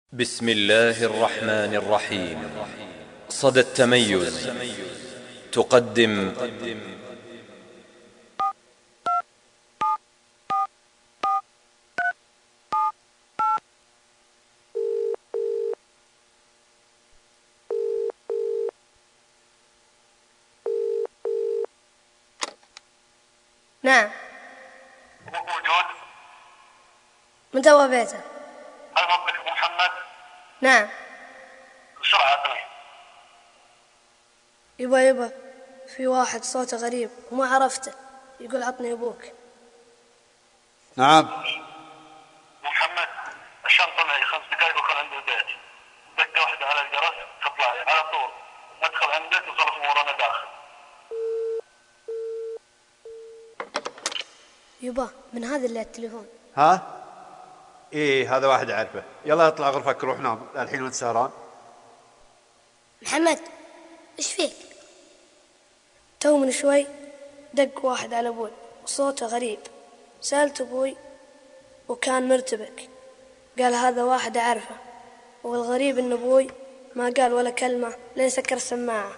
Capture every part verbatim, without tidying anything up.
بسم الله الرحمن الرحيم. صدى التميز تقدم نعم. أبوك موجود؟ من توا بيته. هل ربك أبو محمد؟ نعم. بسرعة أعطني. يبا يبا في واحد صوته غريب وما عرفته يقول عطني أبوك. نعم. أبو محمد الشنطة معي خمس دقائق وكان عند البيت. دقة واحدة على الجرس تطلع على طول. ندخل عندك وصرف أمورنا داخل. يبا من هذا اللي على التليفون. ها؟ ايه هذا واحد اعرفه. يلا اطلع غرفك روح نام الحين وانت سهران. محمد ايش فيك؟ تو من شوي دق واحد على أبوي وصوته غريب. سألت أبوي وكان مرتبك، قال هذا واحد أعرفه، والغريب إن أبوي ما قال ولا كلمة لين سكر السماعة.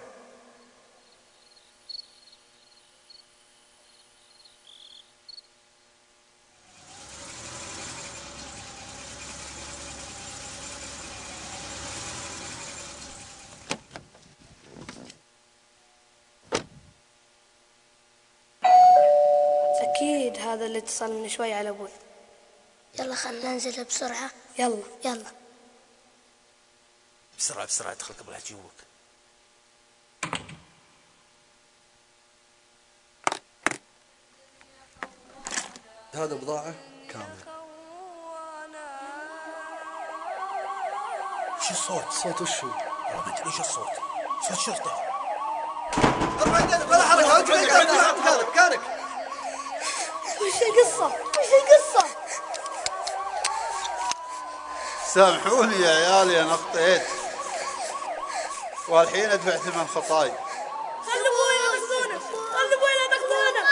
أكيد هذا اللي اتصل من شوي على أبوي. يلا خلنا ننزل بسرعة. يلا يلا بسرعة بسرعة ادخل قبل لا يجوك. هذا بضاعة كاملة. شو الصوت؟ صوت وشو؟ والله ما ادري ايش الصوت. صوت شرطة. ولا حركة وانت مكانك مكانك. وش القصة؟ وش القصة؟ سامحوني يا عيالي انا اخطيت والحين ادفع ثمن خطاي. خلي أبوي ياخذونه، خلي أبوي لا تاخذونه.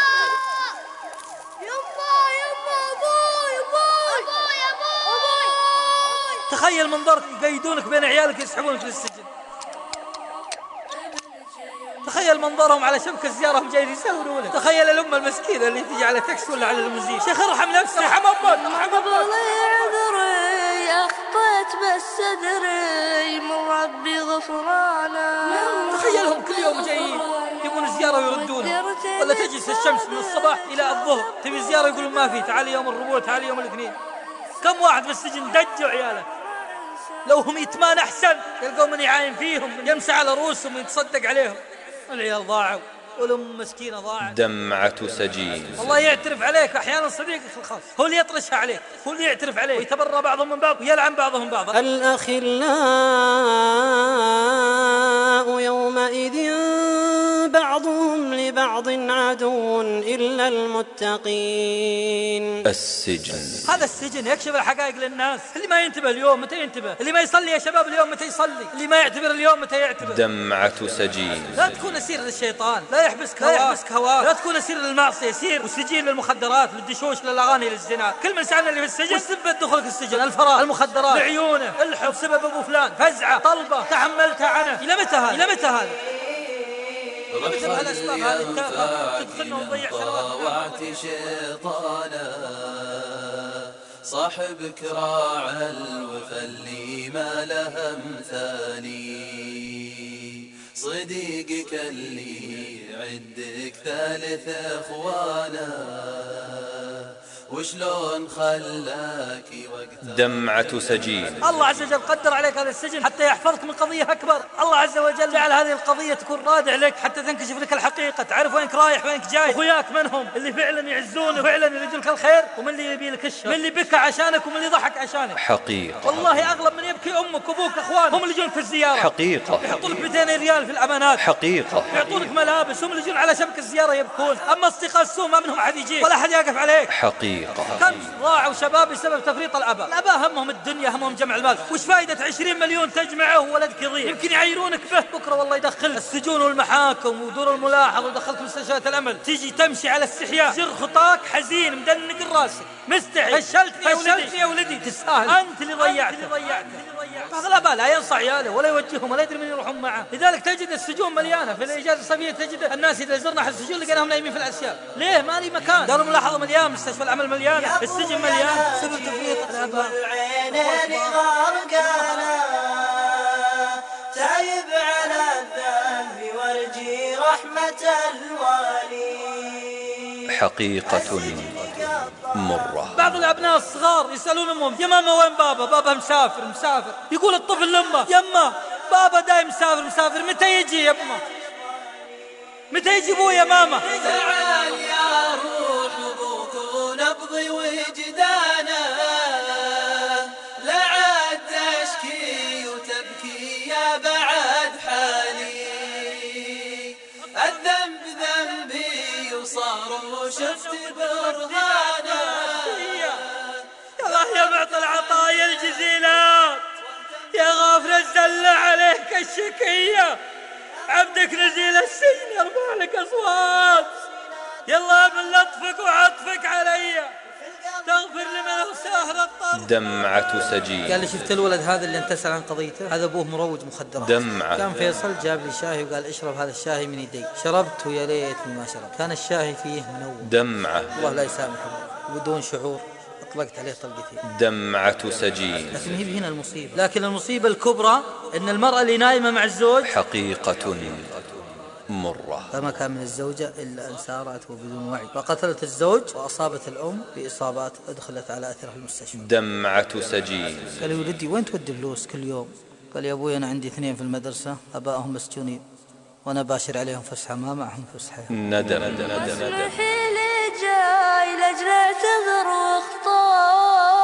يما يما أبوي أبوي أبوي أبوي. تخيل منظرك يقيدونك بين عيالك يسحبونك للسجن. تخيل منظرهم على شبكة الزيارة هم جايين يسولونه. تخيل الأم المسكينة اللي تجي على تاكس ولا على المزيد. شيخ ارحم نفسك، ارحم أمك، ارحم أمك. عذري أخطيت بس أدري من ربي غفرانا. تخيلهم كل يوم جايين يبون زيارة ويردونه، ولا تجلس الشمس من الصباح إلى الظهر تبي زيارة يقولون ما في، تعالي يوم الربوع تعالي يوم الاثنين. كم واحد بالسجن دجوا عياله. لو هم يتمان أحسن يلقوا من يعاين فيهم يمسح على رؤوسهم ويتصدق عليهم. العيال ضاعوا والأم مسكينة ضاعت. دمعة سجين. الله يعترف عليك. أحيانا صديقك الخاص هو اللي يطرشها عليك، هو اللي يعترف عليك، ويتبرى بعضهم من بعض ويلعن بعضهم بعضا. الأخلاء يومئذ بعضهم لبعض عدو إلا المتقين. السجن. هذا السجن يكشف الحقائق للناس. اللي ما ينتبه اليوم متى ينتبه، اللي ما يصلي يا شباب اليوم متى يصلي، اللي ما يعتبر اليوم متى يعتبر. دمعة سجين. لا تكون أسير للشيطان، لا يحبسك لا يحبسك هواك. لا تكون أسير للمعصية، سير وسجين للمخدرات للدشوش للأغاني للزنا. كل من سألنا اللي في السجن وسبب دخولك السجن الفراغ، المخدرات، لعيونه، الحب، سبب أبو فلان، فزعة، طلبة، تحملتها عنه. إلى متى هذا؟ إلى متى هذا؟ مثل هالأسباب هذه التافهة تدخلنا ونضيع سنوات. شيطانا صاحبك راعى الوفا اللي ما له مثالي، صديقك اللي عندك ثالث اخوانا، وشلون خلاكي وقت. دمعة سجين. الله عز وجل قدر عليك هذا السجن حتى يحفظك من قضية أكبر. الله عز وجل جعل هذه القضية تكون رادع لك حتى تنكشف لك الحقيقة، تعرف وينك رايح وينك جاي، أخوياك منهم اللي فعلا يعزونك وفعلا يريدون لك الخير، ومن اللي يبي لك الشر، من اللي بكى عشانك ومن اللي ضحك عشانك. حقيقة. والله أغلب من يبكي أمك وأبوك أخوان هم اللي يجون في الزيارة. حقيقة. يحطون لك مئتين ريال في الأمانات. حقيقة. يعطونك ملابس هم اللي يجون على شبكة الزيارة يبكون. أما أصدقاء السوء ما منهم أحد يجيك ولا أحد يقف عليك. حقيقة. حقيقة. كم ضاعوا شباب بسبب تفريط الآباء. الآباء همهم الدنيا، همهم جمع المال. وش فائدة عشرين مليون تجمعه وولدك يضيع؟ يمكن يعيرونك به بكرة والله يدخل السجون والمحاكم ودور الملاحظة ودخلك مستشفيات الأمل. تيجي تمشي على استحياء، زر خطاك حزين مدنق الراس مستحي. فشلتني يا ولدي، فشلتني يا ولدي، تستاهل، أنت اللي ضيعته. بعض الآباء لا ينصح عياله ولا يوجههم ولا يدري من يروحون معه. لذلك تجد السجون مليانة. في الإجازة الصيفية تجد الناس إذا زرنا أحد السجون لقيناهم نايمين في الأسياب. ليه؟ ما لي مكان. دار الملاحظة مليان، مستشفى العمل مليان، السجن مليان، سبب تفريط الآباء. العينين غرقانا تعب على الذنب وارجي رحمة الوالي. حقيقة مرة. بعض الأبناء الصغار يسألون أمهم: يا ماما وين بابا؟ بابا مسافر مسافر. يقول الطفل لأمه: يما بابا دايم مسافر مسافر، متى يجي يا أمه؟ متى يجي أبوي يا ماما؟ تعال يا روح أبوك ونبضي وجدانا، لا عاد تشكي وتبكي يا بعد حالي، الذنب ذنبي وصار وشفت برهانا. يا الله يا معطي العطايا الجزيلات، يا غافر الزل عليك الشكية، عبدك نزيل السجن يرفع لك أصوات. يلا من لطفك وعطفك علي تغفر لمن أغساه الطرف. دمعة سجين. قال لي: شفت الولد هذا اللي انت تسأل عن قضيته؟ هذا أبوه مروج مخدرات. دمعة. كان فيصل جاب لي شاهي وقال: اشرب هذا الشاهي من يدي. شربت ويا ليتني ما شربت، كان الشاهي فيه منوم. دمعة. الله لا يسامحه. وبدون شعور أطلقت عليه طلقتين. دمعة سجين. لكن هي هنا المصيبة. لكن المصيبة الكبرى أن المرأة اللي نايمة مع الزوج حقيقة مرة. فما كان من الزوجة إلا أن سارت وبدون وعي فقتلت الزوج وأصابت الأم بإصابات أدخلت على أثرها المستشفى. دمعة سجين. قال لي: ولدي وين تودي فلوس كل يوم؟ قال: يا أبوي أنا عندي اثنين في المدرسة أبائهم مسجونين وأنا باشر عليهم فسحة ما معهم فسحة. ندم. اسمحي لي جاي لأجل اعتذر واخطار،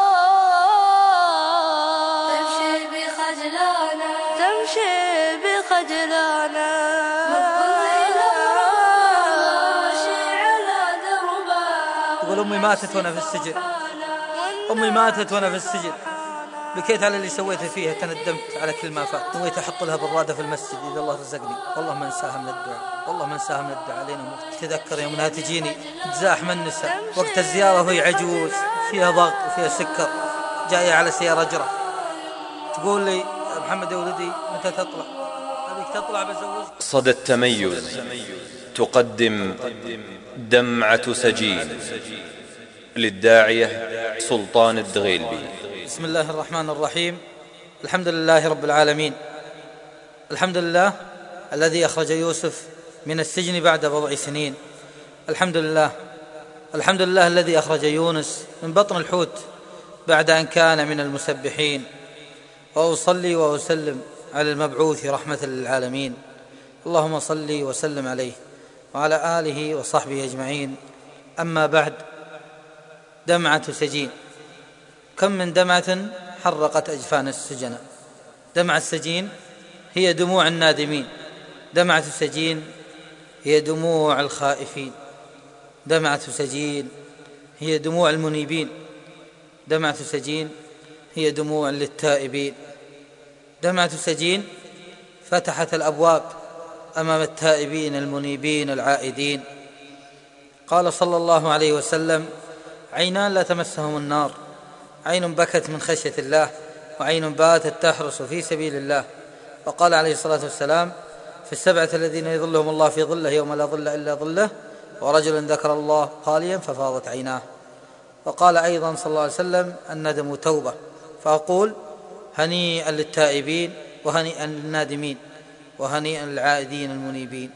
تمشي بخجلانا تمشي بخجلانا، يقول: أمي ماتت وأنا في السجن، أمي ماتت وأنا في السجن، بكيت على اللي سويته فيها، تندمت على كل ما فات، نويت أحط لها برادة في المسجد إذا الله رزقني، والله ما انساها من الدعاء، والله ما انساها من الدعاء علينا موت. تذكر يومها تجيني تزاحم النساء وقت الزيارة وهي عجوز فيها ضغط وفيها سكر، جاية على سيارة جرة، تقول لي: يا محمد يا ولدي متى تطلع؟ أبيك تطلع بزوجك. صدى التميز تقدم دمعة سجين للداعية سلطان الدغيلبي. بسم الله الرحمن الرحيم. الحمد لله رب العالمين، الحمد لله الذي أخرج يوسف من السجن بعد بضع سنين، الحمد لله الحمد لله الذي أخرج يونس من بطن الحوت بعد أن كان من المسبحين، وأصلي وأسلم على المبعوث رحمة للعالمين، اللهم صل وسلم عليه وعلى آله وصحبه أجمعين. أما بعد، دمعة سجين. كم من دمعة حرقت أجفان السجناء. دمعة السجين هي دموع النادمين، دمعة السجين هي دموع الخائفين، دمعة السجين هي دموع المنيبين، دمعة السجين هي دموع للتائبين، دمعة السجين فتحت الأبواب أمام التائبين المنيبين العائدين. قال صلى الله عليه وسلم: عينان لا تمسهم النار، عين بكت من خشية الله، وعين باتت تحرس في سبيل الله. وقال عليه الصلاة والسلام: في السبعة الذين يظلهم الله في ظله يوم لا ظل إلا ظله، ورجل ذكر الله خاليا ففاضت عيناه. وقال أيضا صلى الله عليه وسلم: الندم توبة. فأقول: هنيئا للتائبين وهنيئا للنادمين وهنيئا للعائدين المنيبين.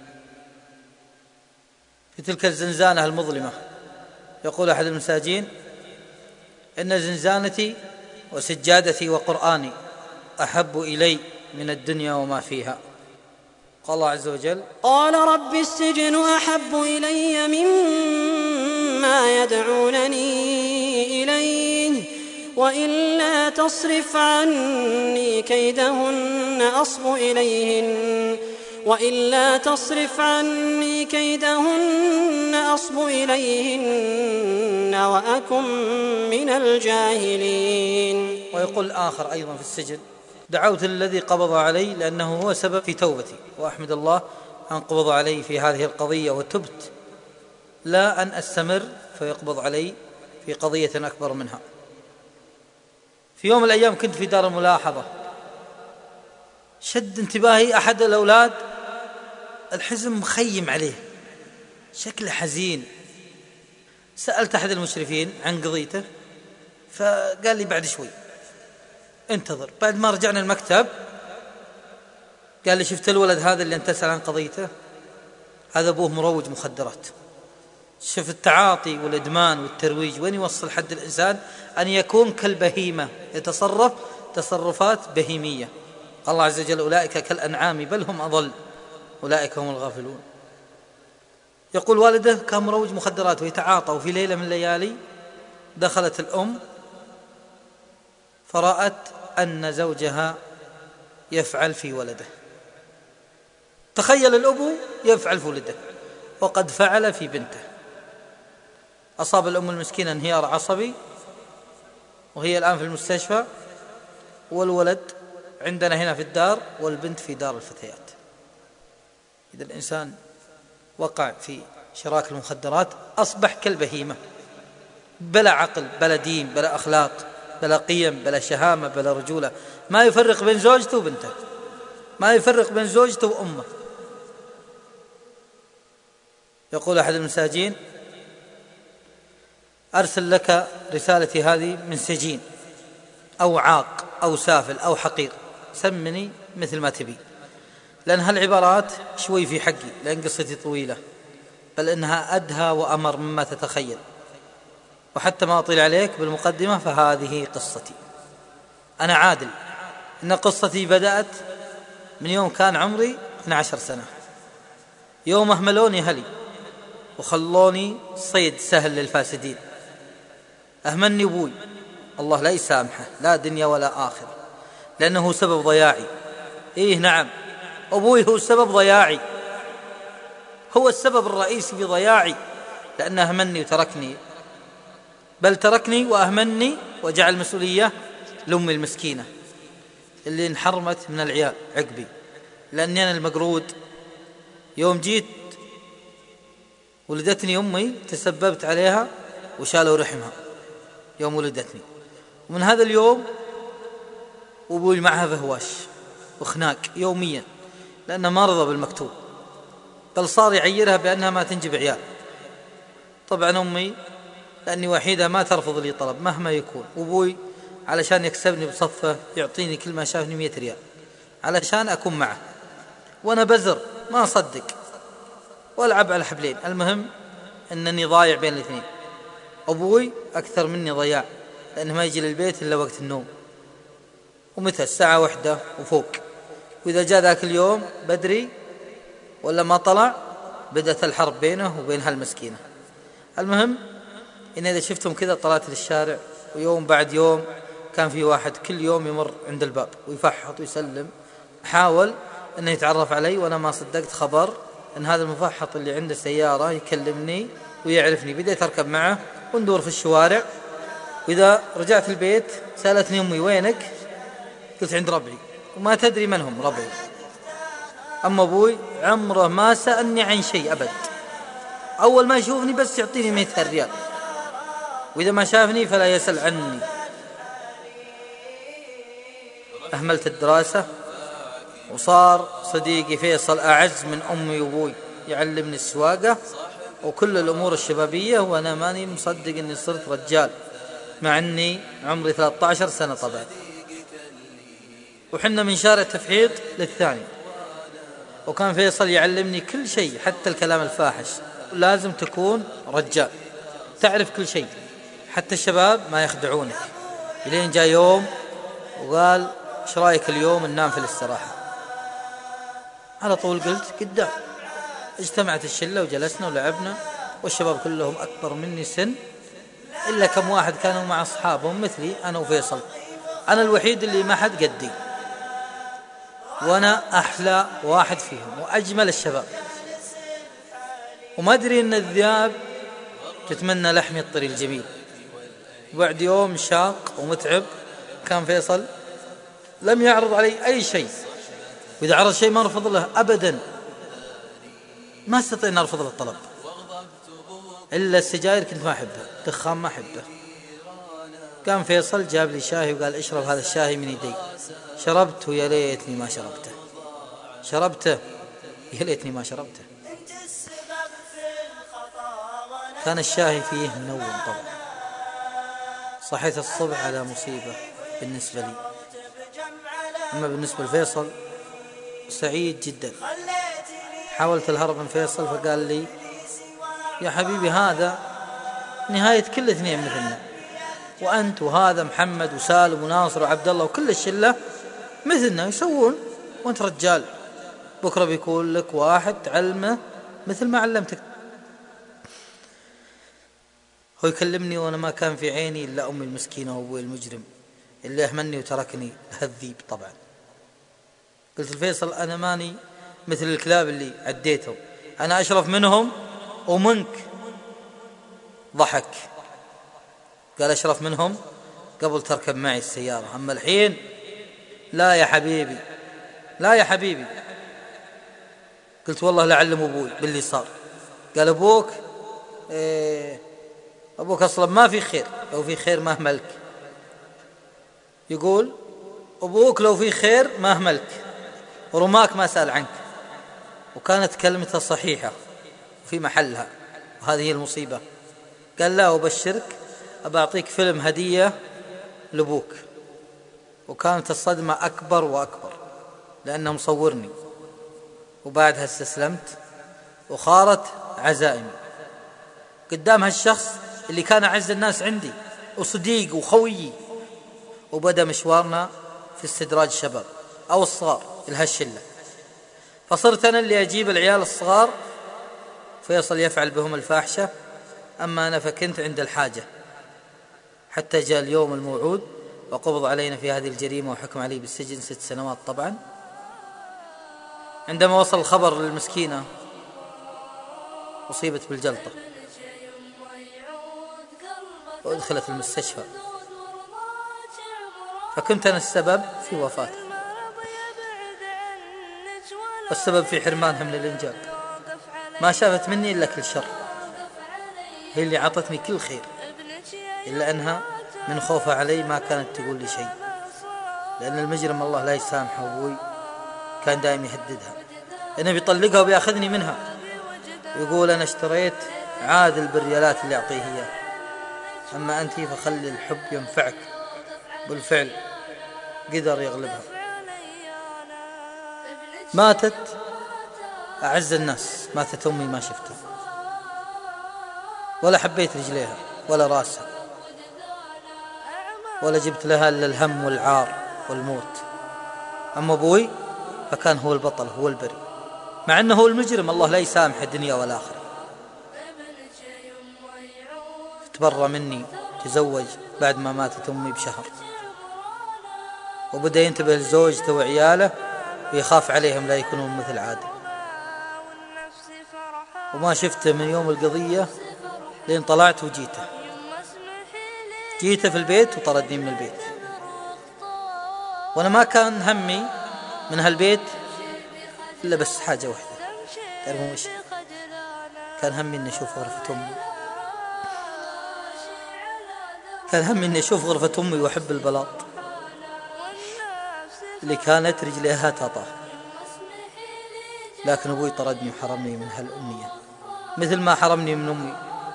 في تلك الزنزانة المظلمة يقول أحد المساجين: إن زنزانتي وسجادتي وقرآني أحب إلي من الدنيا وما فيها. قال الله عز وجل: قال رب السجن أحب إلي مما يدعونني إليه وإلا تصرف عني كيدهن أصب إليهن وإلا تصرف عني كيدهن أصب إليهن وأكن من الجاهلين. ويقول آخر أيضا في السجن: دعوت الذي قبض علي لأنه هو سبب في توبتي، وأحمد الله أن قبض علي في هذه القضية وتبت، لا أن أستمر فيقبض علي في قضية أكبر منها. في يوم من الأيام كنت في دار الملاحظة، شد انتباهي أحد الأولاد، الحزن مخيم عليه، شكله حزين. سألت أحد المشرفين عن قضيته فقال لي بعد شوي انتظر. بعد ما رجعنا المكتب قال لي: شفت الولد هذا اللي أنت تسأل عن قضيته؟ هذا أبوه مروج مخدرات. شوف التعاطي والإدمان والترويج وين يوصل حد الإنسان، أن يكون كالبهيمة يتصرف تصرفات بهيمية. الله عز وجل: أولئك كالأنعام بل هم أضل أولئك هم الغافلون. يقول والده كان مروج مخدرات ويتعاطى، وفي ليلة من الليالي دخلت الأم فرأت أن زوجها يفعل في ولده. تخيل الأب يفعل في ولده وقد فعل في بنته. أصاب الأم المسكينة انهيار عصبي وهي الآن في المستشفى، والولد عندنا هنا في الدار والبنت في دار الفتيات. إذا الإنسان وقع في شراك المخدرات أصبح كالبهيمة، بلا عقل بلا دين بلا أخلاق بلا قيم بلا شهامة بلا رجولة، ما يفرق بين زوجته وبنته، ما يفرق بين زوجته وأمه. يقول أحد المساجين: أرسل لك رسالتي هذه من سجين أو عاق أو سافل أو حقير، سمني مثل ما تبي، لأن هالعبارات شوي في حقي، لأن قصتي طويلة، بل إنها أدهى وأمر مما تتخيل. وحتى ما أطيل عليك بالمقدمة، فهذه قصتي. أنا عادل، إن قصتي بدأت من يوم كان عمري اثنتي عشرة سنة، يوم أهملوني أهلي وخلوني صيد سهل للفاسدين. أهملني أبوي، الله لا يسامحه لا دنيا ولا آخرة، لأنه سبب ضياعي. إيه نعم، أبوي هو سبب ضياعي، هو السبب الرئيسي في ضياعي، لأنه أهملني وتركني، بل تركني وأهملني وجعل مسؤولية لأمي المسكينة اللي انحرمت من العيال عقبي، لأني أنا المقرود. يوم جيت ولدتني أمي تسببت عليها وشالوا رحمها يوم ولدتني، ومن هذا اليوم أبوي معها فهواش وخناق يوميا، لأنه ما رضى بالمكتوب، بل صار يعيرها بأنها ما تنجب عيال. طبعا أمي لأني وحيدة ما ترفض لي طلب مهما يكون، وأبوي علشان يكسبني بصفه يعطيني كل ما شافني مئة ريال علشان أكون معه، وأنا بزر ما أصدق وألعب على حبلين. المهم أنني ضايع بين الاثنين. أبوي أكثر مني ضياع، لأنه ما يجي للبيت إلا وقت النوم، ومتى الساعة واحدة وفوق، وإذا جاء ذاك اليوم بدري ولا ما طلع بدأت الحرب بينه وبين هالمسكينة. المهم إن إذا شفتهم كذا طلعت للشارع، ويوم بعد يوم كان في واحد كل يوم يمر عند الباب ويفحط ويسلم، حاول أنه يتعرف علي، وأنا ما صدقت خبر أن هذا المفحط اللي عنده سيارة يكلمني ويعرفني. بديت أركب معه وندور في الشوارع، وإذا رجعت البيت سألتني أمي وينك؟ قلت عند ربعي، وما تدري من هم ربعي. أما أبوي عمره ما سألني عن شيء أبد، أول ما يشوفني بس يعطيني مئة ريال، وإذا ما شافني فلا يسأل عني. أهملت الدراسة، وصار صديقي فيصل أعز من أمي وأبوي، يعلمني السواقة وكل الأمور الشبابية، وأنا ماني مصدق أني صرت رجال مع أني عمري ثلاثة عشر سنة طبعا. وحنا من شارع تفحيط للثاني، وكان فيصل يعلمني كل شيء حتى الكلام الفاحش. لازم تكون رجال تعرف كل شيء، حتى الشباب ما يخدعونك. إلين جاء يوم وقال ايش رايك اليوم ننام في الاستراحة؟ على طول قلت قدام. اجتمعت الشلة وجلسنا ولعبنا، والشباب كلهم أكبر مني سن، إلا كم واحد كانوا مع أصحابهم مثلي أنا وفيصل، أنا الوحيد اللي ما حد قدي. وأنا أحلى واحد فيهم وأجمل الشباب، وما أدري أن الذئاب تتمنى لحمي الطري الجميل. وبعد يوم شاق ومتعب كان فيصل لم يعرض علي أي شيء، وإذا عرض شيء ما رفض له أبدا، ما استطيع أن أرفض له الطلب. إلا السجاير كنت ما أحبها، دخان ما أحبه. كان فيصل جاب لي شاهي وقال اشرب هذا الشاهي من يدي. شربته يا ليتني ما شربته، شربته يا ليتني ما شربته. كان الشاهي فيه منوم طبعا. صحيت الصبح على مصيبة بالنسبة لي، أما بالنسبة لفيصل سعيد جدا. حاولت الهرب من فيصل فقال لي يا حبيبي هذا نهاية كل اثنين مثلنا، وأنت وهذا محمد وسالم وناصر وعبد الله وكل الشلة مثلنا يسوون، وأنت رجال بكرة بيكون لك واحد تعلمه مثل ما علمتك. هو يكلمني وأنا ما كان في عيني إلا أمي المسكينة وأبوي المجرم اللي أهمني وتركني هالذيب. طبعا قلت الفيصل أنا ماني مثل الكلاب اللي عديتهم، أنا أشرف منهم ومنك. ضحك قال أشرف منهم قبل تركب معي السيارة، أما الحين لا يا حبيبي، لا يا حبيبي. قلت والله لعلم أبوي باللي صار. قال أبوك إيه أبوك أصلا ما في خير، لو في خير ما أهملك. يقول أبوك لو في خير ما أهملك ورماك ما سأل عنك. وكانت كلمته صحيحة وفي محلها، وهذه هي المصيبة. قال لا أبشرك أبعطيك فيلم هدية لأبوك. وكانت الصدمة أكبر وأكبر لأنه مصورني، وبعدها استسلمت وخارت عزائمي قدام هالشخص اللي كان أعز الناس عندي وصديق وخويي. وبدأ مشوارنا في استدراج الشباب أو الصغار لهالشلة، فصرت أنا اللي أجيب العيال الصغار، فيصل يفعل بهم الفاحشة، أما أنا فكنت عند الحاجة. حتى جاء اليوم الموعود وقبض علينا في هذه الجريمة وحكم علي بالسجن ست سنوات. طبعا عندما وصل الخبر للمسكينة أصيبت بالجلطة وأدخلت المستشفى، فكنت أنا السبب في وفاته والسبب في حرمانها من الإنجاب. ما شافت مني إلا كل شر، هي اللي عطتني كل خير، إلا أنها من خوفها علي ما كانت تقول لي شيء، لأن المجرم الله لا يسامحه. أبوي كان دائما يهددها أنه بيطلقها وبيأخذني منها، ويقول أنا اشتريت عادل بالريالات اللي أعطيه إياه، أما أنت فخلي الحب ينفعك. بالفعل قدر يغلبها. ماتت أعز الناس، ماتت أمي ما شفتها ولا حبيت رجليها ولا راسها ولا جبت لها إلا الهم والعار والموت. أما أبوي فكان هو البطل، هو البري، مع أنه هو المجرم الله لا يسامح الدنيا والآخرة. تبرى مني، تزوج بعد ما ماتت أمي بشهر، وبدأ ينتبه لزوجته وعياله ويخاف عليهم لا يكونون مثل عادل. وما شفته من يوم القضية لين طلعت وجيته جيته في البيت وطردني من البيت. وأنا ما كان همي من هالبيت إلا بس حاجة واحدة، تعرفون وش؟ كان همي إني أشوف غرفة أمي، كان همي إني أشوف غرفة أمي وأحب البلاط اللي كانت رجليها تطاه. لكن أبوي طردني وحرمني من هالأمنية مثل ما حرمني من أمي.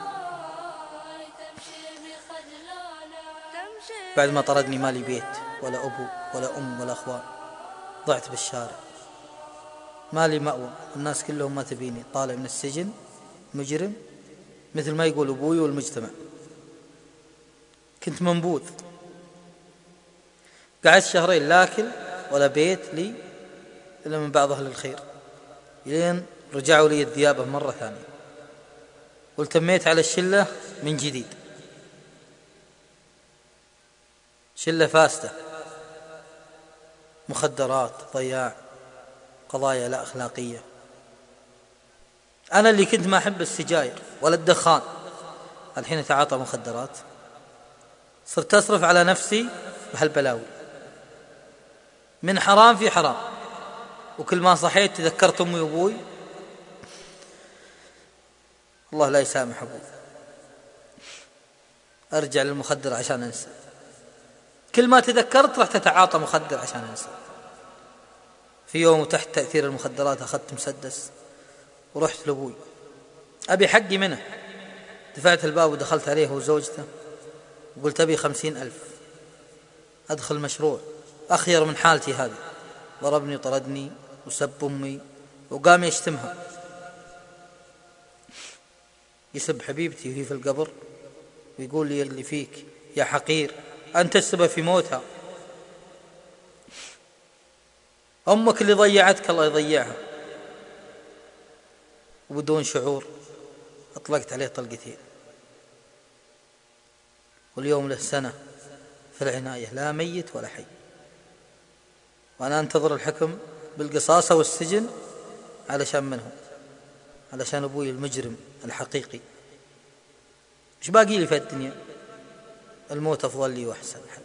بعد ما طردني ما لي بيت ولا أبو ولا أم ولا أخوان، ضعت بالشارع، ما لي مأوى، الناس كلهم ما تبيني، طالع من السجن مجرم مثل ما يقول أبوي والمجتمع. كنت منبوذ، قعدت شهرين لا أكل ولا بيت لي إلا من بعض أهل الخير، لين رجعوا لي الذيابة مرة ثانية، والتميت على الشلة من جديد. شلة فاسدة، مخدرات، ضياع، قضايا لا أخلاقية. أنا اللي كنت ما أحب السجاير ولا الدخان الحين أتعاطى مخدرات، صرت أصرف على نفسي بهالبلاوي، من حرام في حرام. وكل ما صحيت تذكرت أمي وأبوي، الله لا يسامح أبوي، أرجع للمخدر عشان أنسى. كل ما تذكرت رحت أتعاطى مخدر عشان أنسى. في يوم تحت تأثير المخدرات أخذت مسدس ورحت لأبوي أبي حقي منه، دفعت الباب ودخلت عليه وزوجته وقلت أبي خمسين ألف أدخل مشروع أخير من حالتي هذه. ضربني طردني وسب أمي وقام يشتمها، يسب حبيبتي وهي في القبر ويقول لي اللي فيك يا حقير أنت السبب في موتها، أمك اللي ضيعتك الله يضيعها. وبدون شعور أطلقت عليه طلقتين، واليوم له سنة في العناية، لا ميت ولا حي. وأنا أنتظر الحكم بالقصاصة والسجن علشان منهم، علشان أبوي المجرم الحقيقي. مش باقي لي في الدنيا؟ الموت أفضل لي وأحسن حل.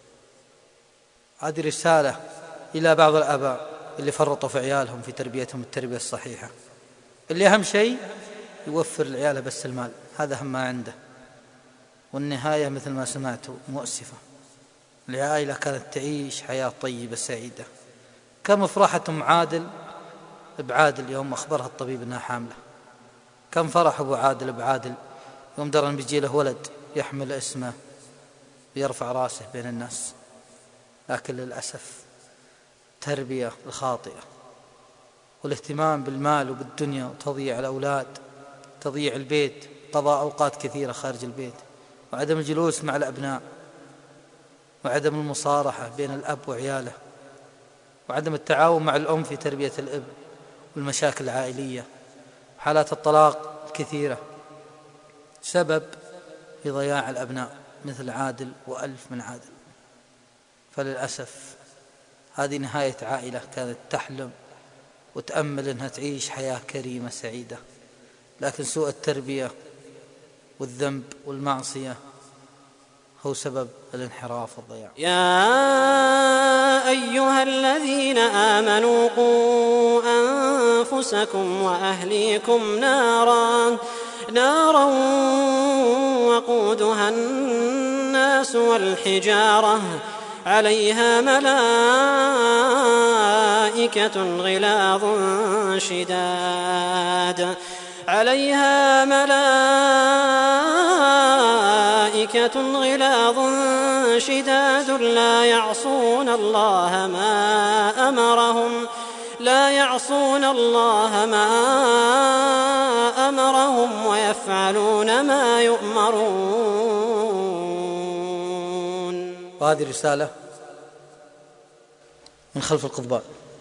هذه رسالة إلى بعض الآباء اللي فرطوا في عيالهم في تربيتهم التربية الصحيحة، اللي أهم شيء يوفر لعياله بس المال، هذا أهم ما عنده. والنهاية مثل ما سمعتوا مؤسفة، العائلة كانت تعيش حياة طيبة سعيدة. كم فرحة أم عادل بعادل يوم أخبرها الطبيب أنها حاملة، كم فرح أبو عادل بعادل يوم درى أن بيجي له ولد يحمل اسمه ويرفع راسه بين الناس. لكن للأسف التربية الخاطئة والاهتمام بالمال وبالدنيا وتضييع الأولاد، تضييع البيت، قضاء أوقات كثيرة خارج البيت، وعدم الجلوس مع الأبناء، وعدم المصارحة بين الأب وعياله، وعدم التعاون مع الأم في تربية الابن، والمشاكل العائلية، حالات الطلاق كثيرة سبب في ضياع الأبناء مثل عادل وألف من عادل. فللأسف هذه نهاية عائلة كانت تحلم وتأمل أنها تعيش حياة كريمة سعيدة، لكن سوء التربية والذنب والمعصية هو سبب الانحراف والضياع. يا أيها الذين آمنوا قوا أنفسكم وأهليكم نارا نارا وقودها الناس والحجارة عليها ملائكة غلاظ شداد عليها ملائكة غلاظ شداد لا يعصون الله ما أمرهم لا يعصون الله ما أمرهم ويفعلون ما يؤمرون. وهذه رسالة من خلف القضبان.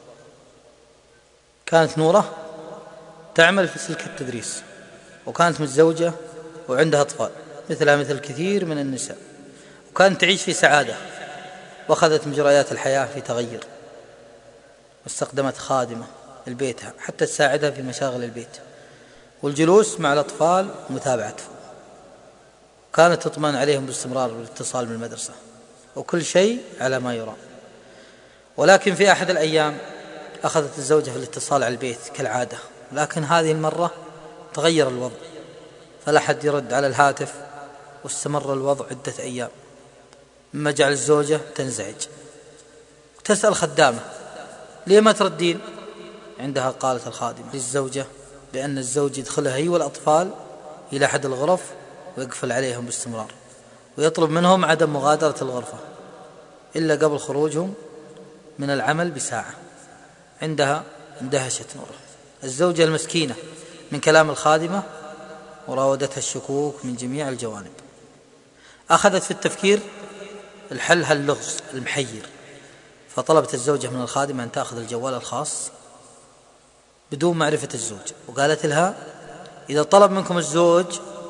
كانت نورة تعمل في سلك التدريس، وكانت متزوجة وعندها أطفال مثلها مثل كثير من النساء، وكانت تعيش في سعادة، وأخذت مجريات الحياة في تغير، واستخدمت خادمة لبيتها حتى تساعدها في مشاغل البيت والجلوس مع الأطفال ومتابعتهم. كانت تطمئن عليهم باستمرار بالاتصال بالمدرسة وكل شيء على ما يرام. ولكن في أحد الأيام أخذت الزوجة في الاتصال على البيت كالعادة، لكن هذه المرة تغير الوضع، فلا أحد يرد على الهاتف، واستمر الوضع عدة أيام، مما جعل الزوجة تنزعج وتسأل خدامة ليه ما تردين؟ عندها قالت الخادمة للزوجة بأن الزوج يدخلها هي والأطفال إلى أحد الغرف ويقفل عليهم باستمرار، ويطلب منهم عدم مغادرة الغرفة إلا قبل خروجهم من العمل بساعة. عندها اندهشت نوره الزوجة المسكينة من كلام الخادمة، وراودتها الشكوك من جميع الجوانب. أخذت في التفكير الحل هاللغز المحير، فطلبت الزوجة من الخادمة أن تأخذ الجوال الخاص بدون معرفة الزوج، وقالت لها إذا طلب منكم الزوج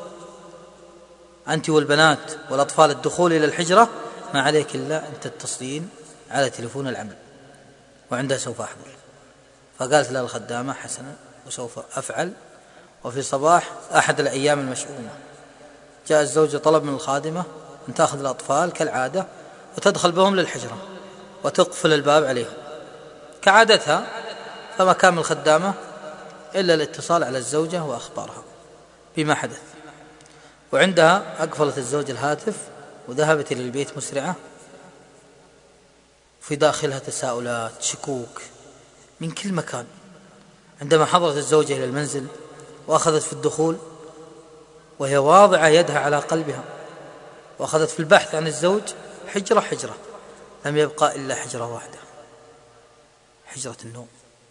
أنت والبنات والأطفال الدخول إلى الحجرة ما عليك إلا أن تتصلين على تليفون العمل وعندها سوف أحضر. فقالت لها الخدامة: حسنا، وسوف أفعل. وفي صباح أحد الأيام المشؤومة جاء الزوج طلب من الخادمة أن تأخذ الأطفال كالعادة وتدخل بهم للحجرة وتقفل الباب عليهم كعادتها، فما كان من الخدامة إلا الاتصال على الزوجة وأخبارها بما حدث. وعندها أقفلت الزوج الهاتف وذهبت إلى البيت مسرعة، في داخلها تساؤلات، شكوك من كل مكان. عندما حضرت الزوجة إلى المنزل وأخذت في الدخول وهي واضعة يدها على قلبها، وأخذت في البحث عن الزوج حجرة حجرة، لم يبقى إلا حجرة واحدة، حجرة النوم.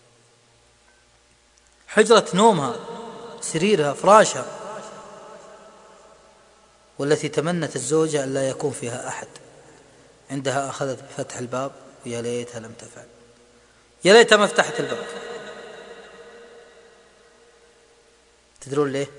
حجرة نومها، سريرها، فراشها، والتي تمنت الزوجة أن لا يكون فيها أحد. عندها أخذت بفتح الباب، ويا ليتها لم تفعل، يا ليتها ما فتحت الباب. تدرون ليه؟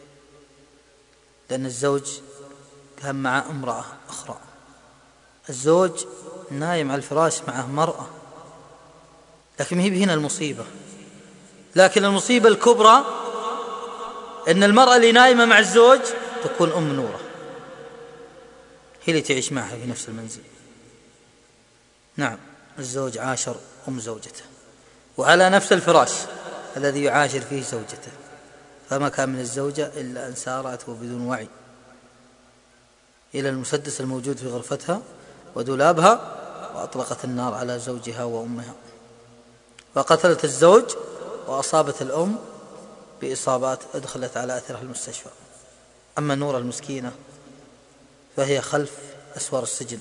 لأن الزوج كان مع امرأة أخرى. الزوج نايم على الفراش معه مرأة، لكن هي هنا المصيبة. لكن المصيبة الكبرى أن المرأة اللي نايمة مع الزوج تكون أم نورة، هي اللي تعيش معها في نفس المنزل. نعم، الزوج عاشر أم زوجته وعلى نفس الفراش الذي يعاشر فيه زوجته، فما كان من الزوجة إلا أن سارت وبدون وعي إلى المسدس الموجود في غرفتها ودولابها، وأطلقت النار على زوجها وأمها، وقتلت الزوج وأصابت الأم بإصابات أدخلت على أثرها المستشفى. أما نور المسكينة فهي خلف أسوار السجن.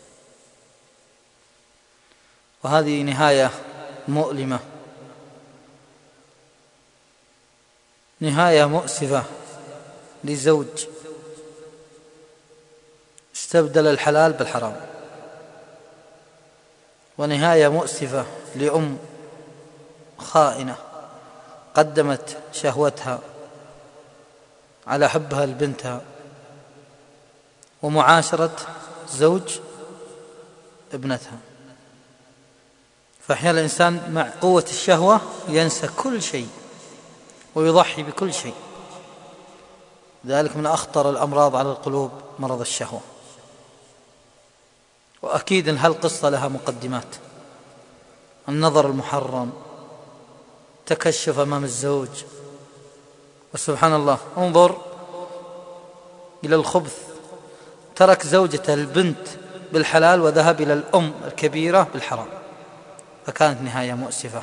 وهذه نهاية مؤلمة، نهاية مؤسفة لزوج استبدل الحلال بالحرام، ونهاية مؤسفة لأم خائنة قدمت شهوتها على حبها لبنتها ومعاشرة زوج ابنتها. فأحيانا الإنسان مع قوة الشهوة ينسى كل شيء ويضحي بكل شيء. ذلك من أخطر الأمراض على القلوب مرض الشهوة. وأكيد أن هالقصة لها مقدمات: النظر المحرم، تكشف أمام الزوج، وسبحان الله انظر إلى الخبث، ترك زوجته البنت بالحلال وذهب إلى الأم الكبيرة بالحرام، فكانت نهاية مؤسفة.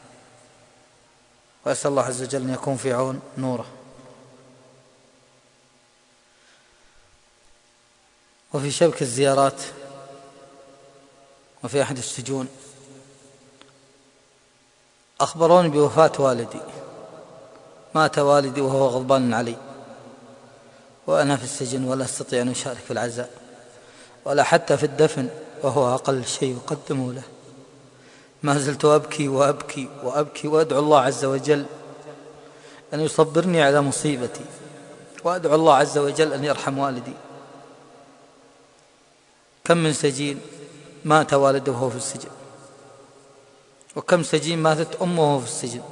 وأسأل الله عز وجل أن يكون في عون نوره. وفي شبك الزيارات وفي أحد السجون أخبروني بوفاة والدي. مات والدي وهو غضبان علي، وأنا في السجن ولا أستطيع أن أشارك في العزاء ولا حتى في الدفن، وهو أقل شيء يقدمه له. ما زلت أبكي وأبكي وأبكي وأدعو الله عز وجل أن يصبرني على مصيبتي، وأدعو الله عز وجل أن يرحم والدي. كم من سجين مات والده وهو في السجن، وكم سجين ماتت أمه وهو في السجن،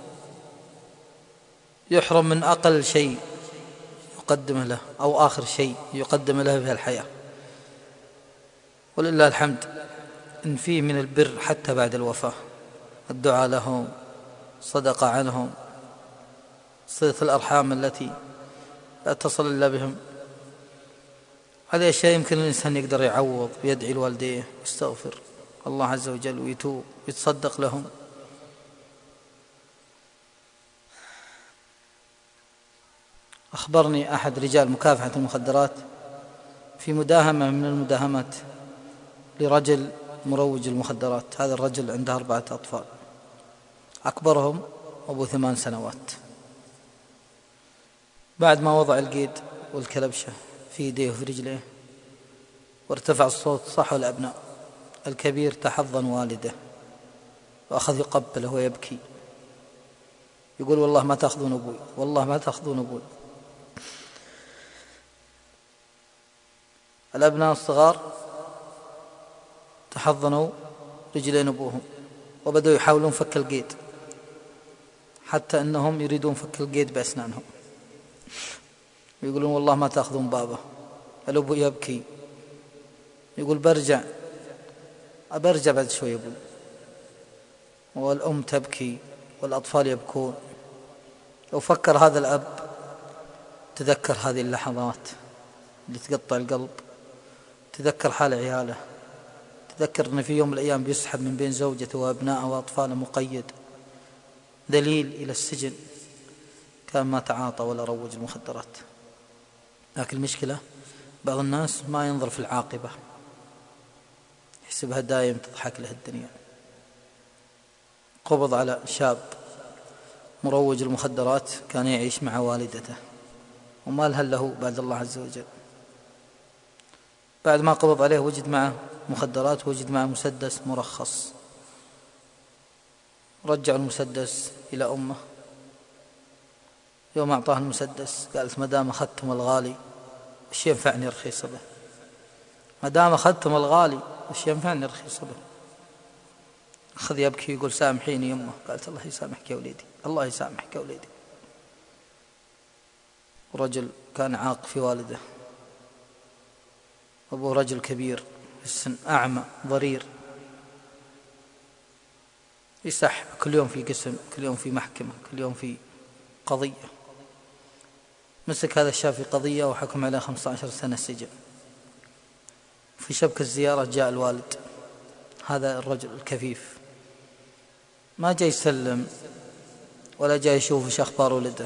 يحرم من أقل شيء يقدم له أو آخر شيء يقدم له في الحياة. ولله الحمد إن فيه من البر حتى بعد الوفاة، الدعاء لهم، صدقة عنهم، صلة الأرحام التي لا تصل إلا بهم. هذه أشياء يمكن الإنسان يقدر يعوض ويدعي لوالديه ويستغفر الله عز وجل ويتوب ويتصدق لهم. أخبرني أحد رجال مكافحة المخدرات في مداهمة من المداهمات لرجل مروج المخدرات. هذا الرجل عنده أربعة أطفال، أكبرهم أبو ثمان سنوات. بعد ما وضع القيد والكلبشة في يديه وفي رجليه وارتفع الصوت صحوا الأبناء، الكبير تحضن والده وأخذ يقبله ويبكي، يقول: والله ما تأخذون أبوي، والله ما تأخذون أبوي. الأبناء الصغار تحضنوا رجلين أبوهم وبدأوا يحاولون فك القيد، حتى أنهم يريدون فك القيد بأسنانهم، يقولون والله ما تأخذون بابه. الأب يبكي يقول برجع أبرجع بعد شوي أبوي، والأم تبكي والأطفال يبكون. لو فكر هذا الأب تذكر هذه اللحظات اللي تقطع القلب، تذكر حال عياله، تذكر أن في يوم من الأيام بيسحب من بين زوجته وأبنائه وأطفاله مقيد ذليل إلى السجن، كان ما تعاطى ولا روج المخدرات. لكن المشكلة بعض الناس ما ينظر في العاقبة، يحسبها دائم تضحك له الدنيا. قبض على شاب مروج المخدرات كان يعيش مع والدته وما لهل له بعد الله عز وجل. بعد ما قبض عليه وجد معه مخدرات، وجد معه مسدس مرخص. رجع المسدس إلى أمه، يوم أعطاه المسدس قالت ما دام أخذتم الغالي وش ينفعني رخيص به، ما دام أخذتم الغالي وش ينفعني رخيص به. أخذ يبكي يقول سامحيني يمه. قالت الله يسامحك يا وليدي، الله يسامحك يا وليدي. رجل كان عاق في والده، أبوه رجل كبير في السن، أعمى ضرير، يسح كل يوم في قسم، كل يوم في محكمة، كل يوم في قضية. مسك هذا الشاب في قضية وحكم عليه خمسة عشر سنة سجن. في شبكة الزيارة جاء الوالد، هذا الرجل الكفيف ما جاء يسلم ولا جاء يشوف ايش اخبار ولده،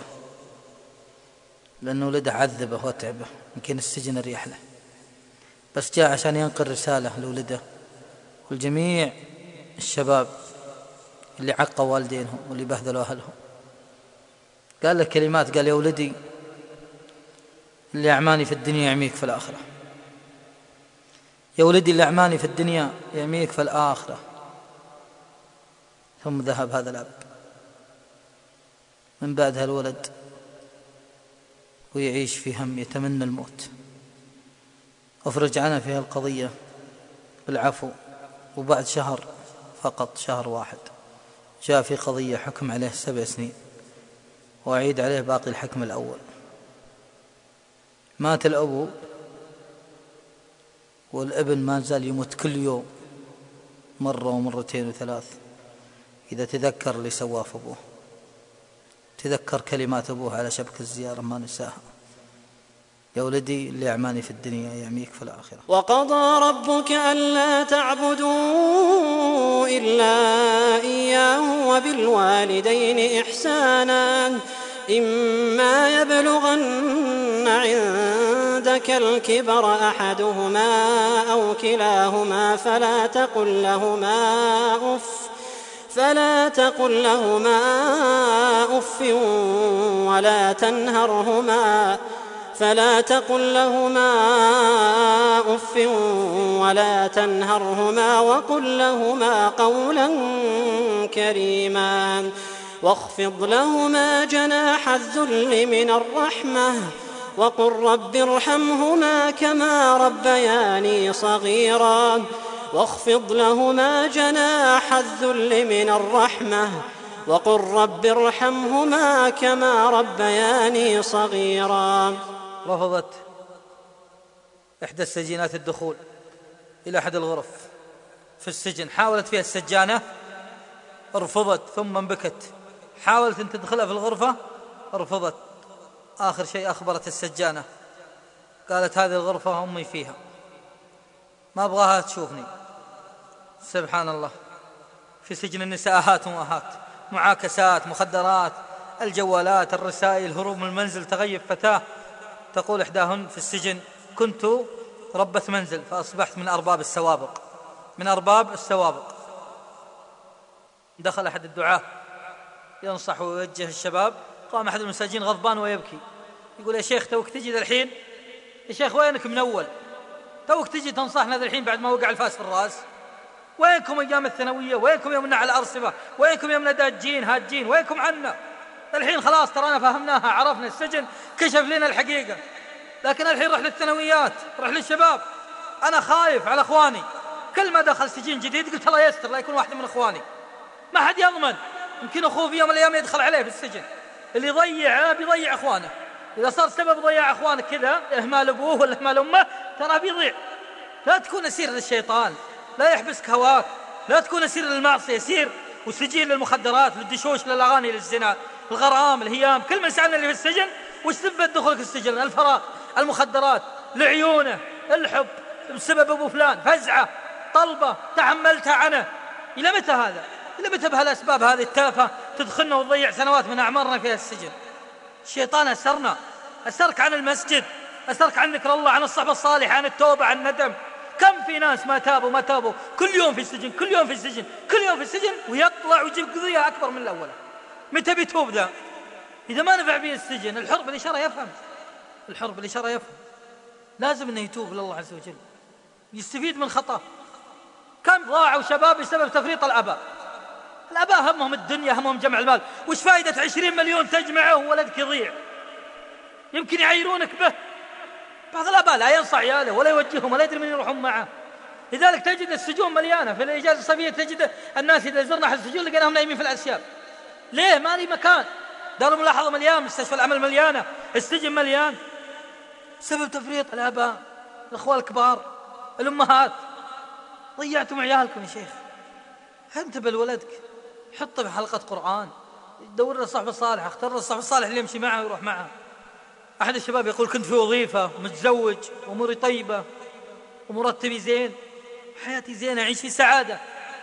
لأنه ولده عذبه وتعبه، يمكن السجن اريح له، بس جاء عشان ينقل رسالة لولده والجميع الشباب اللي عقوا والدينهم واللي بهذلوا أهلهم. قال له كلمات، قال يا ولدي اللي أعماني في الدنيا يعميك في الآخرة، يا ولدي اللي أعماني في الدنيا يعميك في الآخرة. ثم ذهب هذا الأب. من بعدها الولد ويعيش في هم، يتمنى الموت. أفرج عنه في القضية بالعفو، وبعد شهر فقط، شهر واحد، جاء في قضية حكم عليه سبع سنين وأعيد عليه باقي الحكم الأول. مات الأبو والابن ما زال يموت كل يوم مرة ومرتين وثلاث. إذا تذكر اللي سواه في أبوه، تذكر كلمات أبوه على شبكة الزيارة ما نساها، يا ولدي اللي أعماني في الدنيا يعميك في الآخرة. وقضى ربك ألا تعبدوا إلا إياه وبالوالدين إحسانا إما يبلغن عندك الكبر أحدهما أو كلاهما فلا تقل لهما أف فلا تقل لهما أف ولا تنهرهما فلا تقل لهما أف ولا تنهرهما وقل لهما قولا كريما واخفض لهما جناح الذل من الرحمة وقل رب ارحمهما كما ربياني صغيرا واخفض لهما جناح الذل من الرحمة وقل رب ارحمهما كما ربياني صغيرا. رفضت إحدى السجينات الدخول إلى أحد الغرف في السجن، حاولت فيها السجانة رفضت، ثم انبكت، حاولت أن تدخلها في الغرفة رفضت. آخر شيء أخبرت السجانة، قالت هذه الغرفة أمي فيها، ما أبغاها تشوفني. سبحان الله، في سجن النساء آهات وآهات، معاكسات، مخدرات، الجوالات، الرسائل، هروب من المنزل، تغيب فتاة. تقول إحداهن في السجن كنت ربة منزل فأصبحت من أرباب السوابق، من أرباب السوابق. دخل أحد الدعاة ينصح ويوجه الشباب، قام أحد المساجين غضبان ويبكي، يقول يا شيخ توك تجي ذا الحين؟ يا شيخ وينك من أول؟ توك تجي تنصحنا ذا الحين بعد ما وقع الفاس في الرأس؟ وينكم أيام الثانوية؟ وينكم يومنا على الأرصفة؟ وينكم يومنا داجين هاجين؟ وينكم عنا؟ الحين خلاص ترانا فهمناها، عرفنا السجن كشف لنا الحقيقة، لكن الحين رح للثانويات، رح للشباب. أنا خايف على أخواني، كل ما دخل سجين جديد قلت الله يستر لا يكون واحد من أخواني، ما حد يضمن يمكن أخوه في يوم من الأيام يدخل عليه في السجن. اللي يضيعه بيضيع أخوانه. إذا صار سبب ضياع أخوانك كذا، إهمال أبوه ولا إهمال أمه، ترى بيضيع. لا تكون أسير للشيطان، لا يحبسك هواك، لا تكون أسير للمعصية، سير وسجين للمخدرات، للدشوش، للأغاني، للزنا، الغرام، الهيام. كل من سألنا اللي في السجن وش سبب دخولك السجن؟ الفراغ، المخدرات، لعيونه، الحب بسبب أبو فلان، فزعة، طلبة تحملتها عنه. إلى متى هذا؟ إلى متى بهالأسباب هذه التافهة تدخلنا وتضيع سنوات من أعمارنا فيها السجن؟ الشيطان أسرنا، أسرك عن المسجد، أسرك عن ذكر الله، عن الصحبة الصالحة، عن التوبة، عن الندم. كم في ناس ما تابوا ما تابوا كل يوم في السجن، كل يوم في السجن، كل يوم في السجن، ويطلع ويجيب قضية أكبر من الأولى. متى بيتوب ذا؟ إذا ما نفع به السجن. الحر بالإشارة يفهم، الحر بالإشارة يفهم. لازم أنه يتوب لله عز وجل، يستفيد من خطأ. كم ضاعوا شباب بسبب تفريط الآباء. الآباء همهم الدنيا، همهم جمع المال. وش فائدة عشرين مليون تجمعه وولدك يضيع؟ يمكن يعيرونك به. بعض الآباء لا ينصح عياله ولا يوجههم ولا يدري من يروحون معه. لذلك تجد السجون مليانة. في الإجازة الصيفية تجد الناس إذا زرنا أحد السجون لقيناهم نايمين في الأسياب. ليه؟ ما لي مكان. دار الملاحظة مليان، مستشفى العمل مليانة، السجن مليان. سبب تفريط الآباء، الأخوة الكبار، الأمهات. ضيعتم عيالكم يا شيخ. انتبه لولدك، حطه في حلقة قرآن، دور له صحبة صالحة، اختار له الصحبة الصالح اللي يمشي معه ويروح معه. أحد الشباب يقول كنت في وظيفة، متزوج، أموري طيبة ومرتبي زين، حياتي زينة، أعيش في سعادة.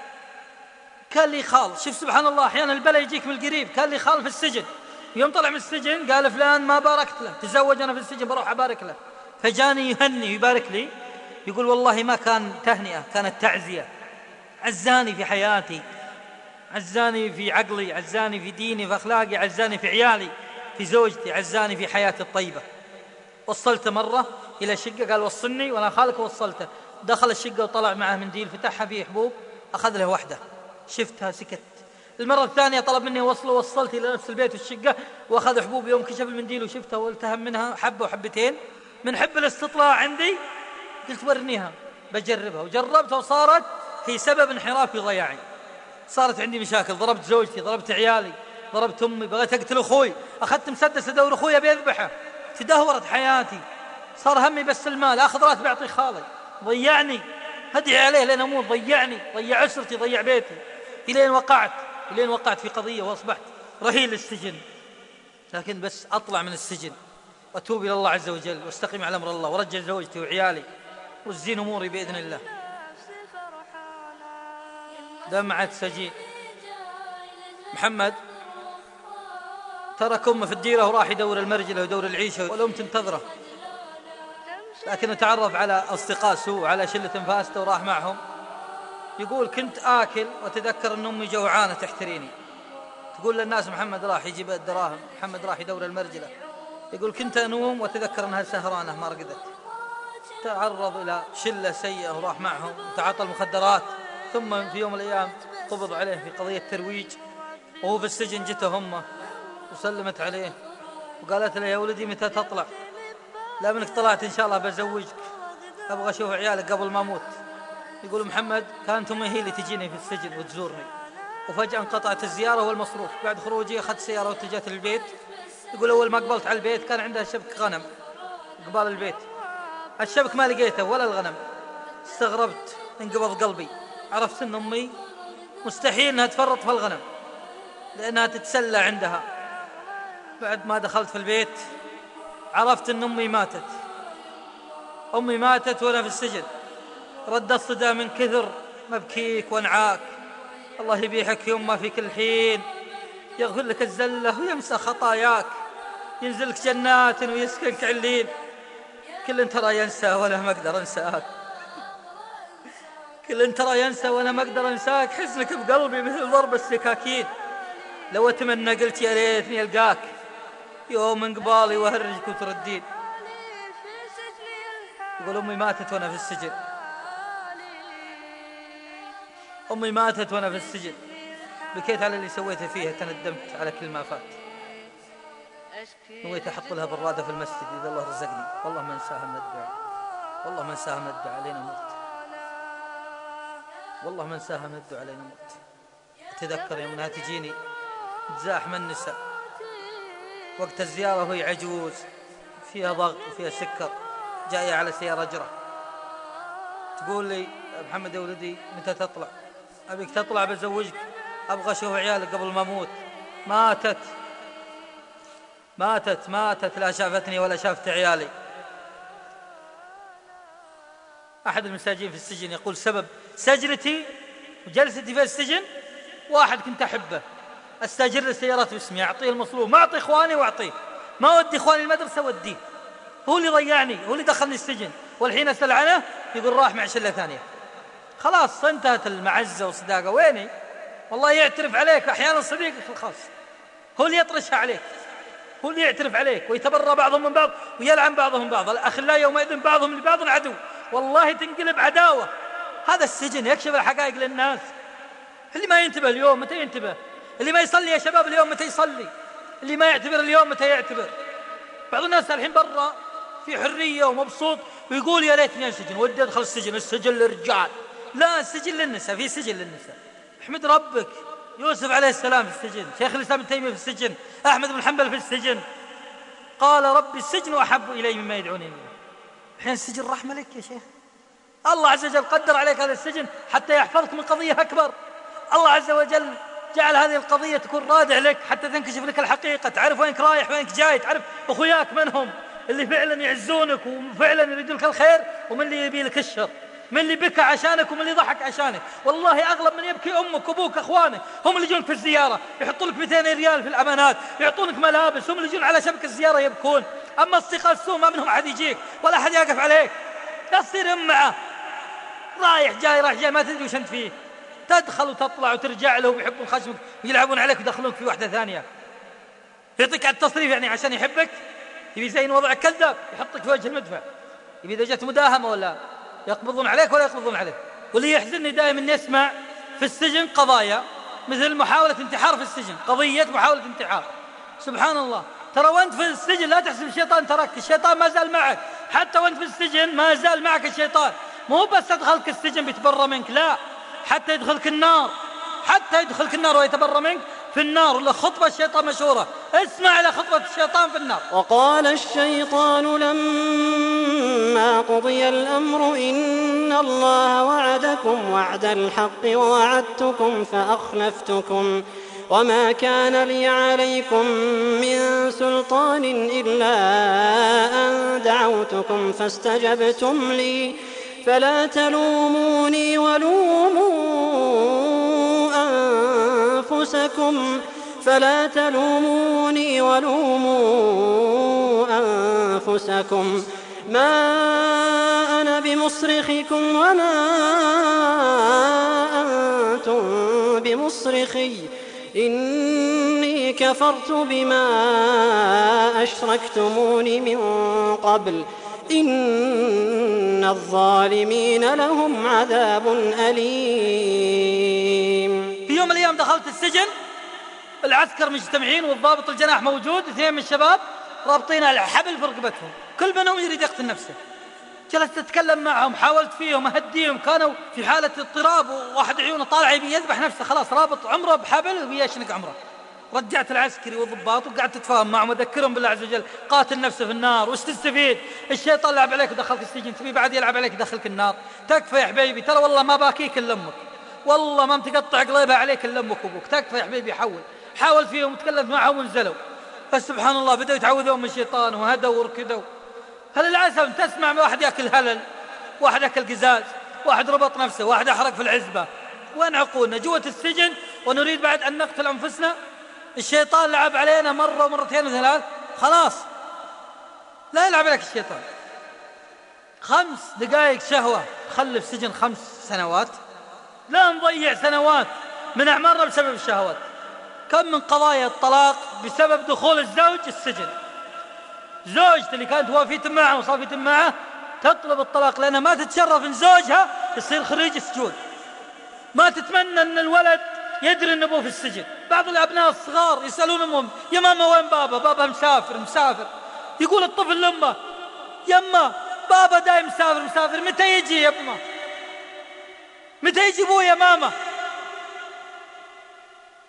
كان لي خال، شوف سبحان الله، أحيانا البلاء يجيك من القريب. كان لي خال في السجن، يوم طلع من السجن قال فلان ما باركت له، تزوج أنا في السجن بروح أبارك له. فجاني يهني ويبارك لي، يقول والله ما كان تهنئة، كانت تعزية. عزاني في حياتي، عزاني في عقلي، عزاني في ديني، في أخلاقي، عزاني في عيالي، في زوجتي، عزاني في حياتي الطيبة. وصلته مرة إلى شقة، قال وصلني وأنا خالك، وصلته. دخل الشقة وطلع معه منديل، فتحها فيه حبوب، أخذ له واحدة، شفتها سكت. المرة الثانية طلب مني وصله، وصلت إلى نفس البيت والشقة وأخذ حبوب. يوم كشف المنديل وشفتها والتهم منها حبة وحبتين. من حب الاستطلاع عندي قلت ورنيها بجربها، وجربتها وصارت هي سبب انحرافي وضياعي. صارت عندي مشاكل، ضربت زوجتي، ضربت عيالي، ضربت أمي، بغيت أقتل أخوي، أخذت مسدس أدور أخويا بيذبحه. تدهورت حياتي، صار همي بس المال، أخذ راتب أعطي خالي، ضيعني، هدعي عليه لين أموت، ضيعني، ضيع أسرتي، ضيع بيتي، إلين وقعت إلين وقعت في قضية وأصبحت رهين للسجن. لكن بس أطلع من السجن وأتوب إلى الله عز وجل واستقيم على أمر الله ورجع زوجتي وعيالي والزين أموري بإذن الله. دمعة سجين. محمد ترك أمه في الديرة وراح يدور المرجلة ويدور العيشة، والأم تنتظره، لكنه تعرف على أصدقاء سوء، على شلة فاسدة وراح معهم. يقول كنت آكل وتذكر أن أمي جوعانة تحتريني. تقول للناس محمد راح يجيب الدراهم، محمد راح يدور المرجلة. يقول كنت أنوم وتذكر أنها سهرانة ما رقدت. تعرض إلى شلة سيئة وراح معهم وتعاطى المخدرات. ثم في يوم من الأيام قبض عليه في قضية ترويج، وهو في السجن جته أمه وسلمت عليه وقالت له يا ولدي متى تطلع؟ لا منك طلعت إن شاء الله بزوجك، أبغى أشوف عيالك قبل ما أموت. يقول محمد كانت أمي هي اللي تجيني في السجن وتزورني، وفجأة انقطعت الزيارة والمصروف. بعد خروجي أخذت سيارة واتجهت للبيت. يقول أول ما قبلت على البيت كان عندها شبك غنم قبال البيت، الشبك ما لقيته ولا الغنم. استغربت، انقبض قلبي، عرفت أن أمي مستحيل أنها تفرط في الغنم لأنها تتسلى عندها. بعد ما دخلت في البيت عرفت أن أمي ماتت. أمي ماتت وأنا في السجن. ردت صدى من كثر مبكيك وانعاك. الله يبيحك يما في كل حين، يغفر لك الزلة ويمسى خطاياك، ينزلك جنات ويسكنك علين. كل ترى ينسى ولا ما أقدر أنساك، كل ترى ينسى ولا ما أقدر أنساك. حزنك بقلبي مثل ضرب السكاكين، لو أتمنى قلت يا ريتني ألقاك يوم من قبالي وأهرجك وتردين. يقول أمي ماتت وأنا في السجن، أمي ماتت وأنا في السجن، بكيت على اللي سويته فيها، تندمت على كل ما فات. نويت أحط لها برادة في المسجد إذا الله رزقني. والله ما انساها من الدعاء، والله ما انساها من الدعاء لين أموت، والله ما انساها من الدعاء لين أموت. أتذكر يوم أنها تجيني تزاحم النساء وقت الزيارة وهي عجوز فيها ضغط وفيها سكر، جاية على سيارة أجرة، تقول لي محمد يا ولدي متى تطلع؟ أبيك تطلع بزوجك، أبغى أشوف عيالك قبل ما أموت. ماتت ماتت ماتت لا شافتني ولا شافت عيالي. أحد المساجين في السجن يقول سبب سجنتي وجلستي في السجن واحد كنت أحبه، أستأجر له سيارات باسمي، أعطيه المصروف، ما أعطي إخواني وأعطيه، ما ودي إخواني المدرسة وديه، هو اللي ضيعني، هو اللي دخلني السجن، والحين أسأل عنه يقول راح مع شلة ثانية. خلاص انتهت المعزة والصداقة. ويني؟ والله يعترف عليك أحيانا صديقك الخاص، هو اللي يطرشها عليك، هو اللي يعترف عليك، ويتبرى بعضهم من بعض ويلعن بعضهم بعض. الأخلاء يومئذ بعضهم لبعض عدو، والله تنقلب عداوة. هذا السجن يكشف الحقائق للناس. اللي ما ينتبه اليوم متى ينتبه؟ اللي ما يصلي يا شباب اليوم متى يصلي؟ اللي ما يعتبر اليوم متى يعتبر؟ بعض الناس الحين برا في حرية ومبسوط ويقول يا ليتني انسجن، ودي ادخل السجن، السجن للرجال. لا، السجن للنساء، في سجن للنساء. احمد ربك، يوسف عليه السلام في السجن، شيخ الإسلام ابن تيمية في السجن، أحمد بن حنبل في السجن، قال ربي السجن أحب إلي مما يدعونني إليه. الحين السجن رحمة لك يا شيخ، الله عز وجل قدر عليك هذا السجن حتى يحفظك من قضية أكبر. الله عز وجل جعل هذه القضية تكون رادع لك حتى تنكشف لك الحقيقة، تعرف وينك رايح وينك جاي، تعرف أخوياك منهم اللي فعلا يعزونك وفعلا يريدون لك الخير، ومن اللي يبي لك الشر، من اللي بكى عشانك ومن اللي ضحك عشانك. والله أغلب من يبكي أمك وأبوك أخوانك، هم اللي يجونك في الزيارة يحطوا لك مئتين ريال في الأمانات، يعطونك ملابس، هم اللي يجون على شبكة الزيارة يبكون. أما أصدقاء السوء ما منهم أحد يجيك ولا أحد يقف عليك، لا تصير معه رايح جاي رايح جاي ما تدري وش أنت فيه، تدخل وتطلع وترجع له ويحبون خشمك ويلعبون عليك ويدخلونك في واحدة ثانية. يعطيك على التصريف يعني عشان يحبك، يبي يزين وضعك كذاب، يحطك في وجه المدفع، يبي إذا جت مداهمة ولا يقبضون عليك ولا يقبضون عليك. واللي يحزنني دائما نسمع في السجن قضايا مثل محاولة انتحار في السجن، قضية محاولة انتحار. سبحان الله، ترى وانت في السجن لا تحسب الشيطان ترك، الشيطان ما زال معك، حتى وانت في السجن ما زال معك الشيطان. مو بس أدخلك السجن بيتبرى منك، لا، حتى يدخلك النار، حتى يدخلك النار ويتبرى منك في النار. ولا خطبة الشيطان مشهورة، اسمع إلى خطبة الشيطان في النار. وقال الشيطان لما قضي الأمر إن الله وعدكم وعد الحق ووعدتكم فأخلفتكم وما كان لي عليكم من سلطان إلا أن دعوتكم فاستجبتم لي فلا تلوموني ولوموا أنفسكم فلا تلوموني ولوموا أنفسكم ما أنا بمصرخكم وما أنتم بمصرخي إني كفرت بما أشركتمون من قبل إن الظالمين لهم عذاب أليم. في يوم من الأيام دخلت السجن، العسكر مجتمعين والضابط الجناح موجود، اثنين من الشباب رابطين على حبل في رقبتهم، كل منهم يريد يقتل نفسه. جلست أتكلم معهم، حاولت فيهم أهديهم، كانوا في حالة اضطراب، وواحد عيونه طالع يبي يذبح نفسه، خلاص رابط عمره بحبل ويشنق عمره. رجعت العسكري والضباط وقعدت أتفاهم معهم وأذكرهم بالله عز وجل، قاتل نفسه في النار وش تستفيد؟ الشيطان لعب عليك ودخلك السجن، تبي بعد يلعب عليك يدخلك النار؟ تكفى يا حبيبي، ترى والله ما باكيك إلا أمك، والله ما متقطع قليبها عليك إلا أمك وأبوك، تكفى يا حبيبي. حول حاول فيهم وتكلمت معهم ونزلوا، بس سبحان الله بدأوا يتعوذون من الشيطان وهدوا وركدوا. هل العسل تسمع واحد يأكل هلل، واحد أكل قزاز، واحد ربط نفسه، واحد أحرق في العزبة. وين عقولنا؟ جوة السجن ونريد بعد أن نقتل أنفسنا. الشيطان لعب علينا مرة ومرتين وثلاث، خلاص لا يلعب عليك الشيطان. خمس دقائق شهوة خلف سجن خمس سنوات، لا نضيع سنوات من أعمارنا بسبب الشهوات. كم من قضايا الطلاق بسبب دخول الزوج السجن، زوجته اللي كانت وافية معه وصافية معه تطلب الطلاق لأنها ما تتشرف إن زوجها يصير خريج السجون، ما تتمنى أن الولد يدري أن أبوه في السجن. بعض الأبناء الصغار يسألون أمهم يا ماما وين بابا؟ بابا مسافر مسافر. يقول الطفل لأمه يما بابا دايم مسافر مسافر، متى يجي يا أمه؟ متى يجي أبوه يا ماما؟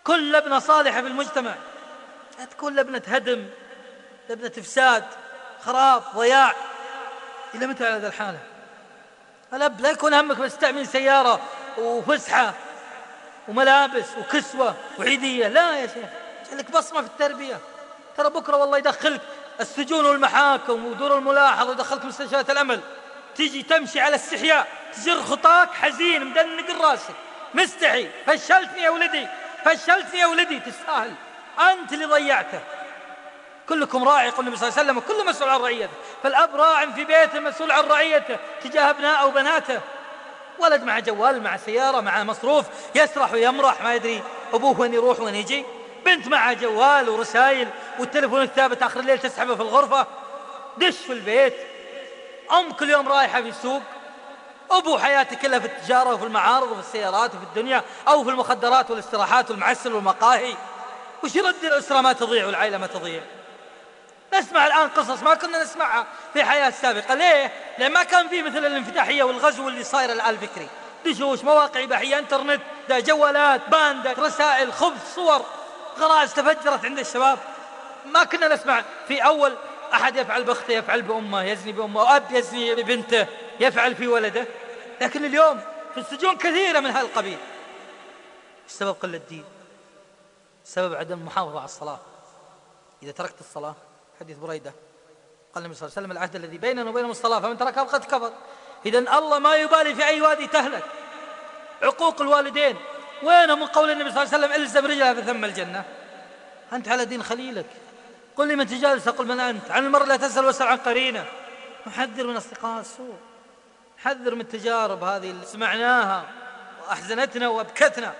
كل لبنة صالحة في المجتمع، لا تكون لبنة هدم، لبنة إفساد، خراب، ضياع. إلى متى على هذا الحالة؟ الأب لا يكون همك بس تأمين سيارة وفسحة وملابس وكسوة وعيدية، لا يا شيخ، لك بصمة في التربية. ترى بكرة والله يدخلك السجون والمحاكم ودور الملاحظة ويدخلك مستشفيات الأمل، تيجي تمشي على استحياء، تجر خطاك حزين مدنق راسك مستحي، فشلتني يا ولدي، فشلتني يا ولدي، تستاهل، أنت اللي ضيعته. كلكم راعي يقول النبي صلى الله عليه وسلم، وكل مسؤول عن رعيته، فالأب راع في بيته مسؤول عن رعيته تجاه أبنائه وبناته. ولد مع جوال، مع سيارة، مع مصروف، يسرح ويمرح ما يدري أبوه وين يروح وين يجي. بنت مع جوال ورسائل والتلفون الثابت آخر الليل تسحبه في الغرفة، دش في البيت. أم كل يوم رايحة في السوق، أبو حياتي كلها في التجارة وفي المعارض وفي السيارات وفي الدنيا، أو في المخدرات والاستراحات والمعسل والمقاهي. وش يرد الأسرة ما تضيع والعائلة ما تضيع؟ نسمع الآن قصص ما كنا نسمعها في حياة سابقة. ليه؟ لأن ما كان فيه مثل الانفتاحية والغزو اللي صاير الآن الفكري، دشوش، مواقع إباحية، انترنت، ده جوالات، باندة، رسائل، خبث، صور، غرائز تفجرت عند الشباب. ما كنا نسمع في أول أحد يفعل بأخته، يفعل بأمه، يزني بأمه، وأب يزني ببنته، يفعل في ولده. لكن اليوم في السجون كثيرة من هذا القبيل. السبب قلة الدين، السبب عدم المحافظة على الصلاة. إذا تركت الصلاة، حديث بريدة قال النبي صلى الله عليه وسلم: العهد الذي بيننا وبينهم الصلاة فمن تركها فقد كفر. إذن الله ما يبالي في أي وادي تهلك. عقوق الوالدين وين من قول النبي صلى الله عليه وسلم: الزم رجلها فثم الجنة؟ أنت على دين خليلك. قل لي من تجالس، أقول من أنت. عن المرء لا تسأل واسأل عن قرينه. نحذر من أصدقاء السوء، نحذر من التجارب هذه اللي سمعناها وأحزنتنا وأبكتنا.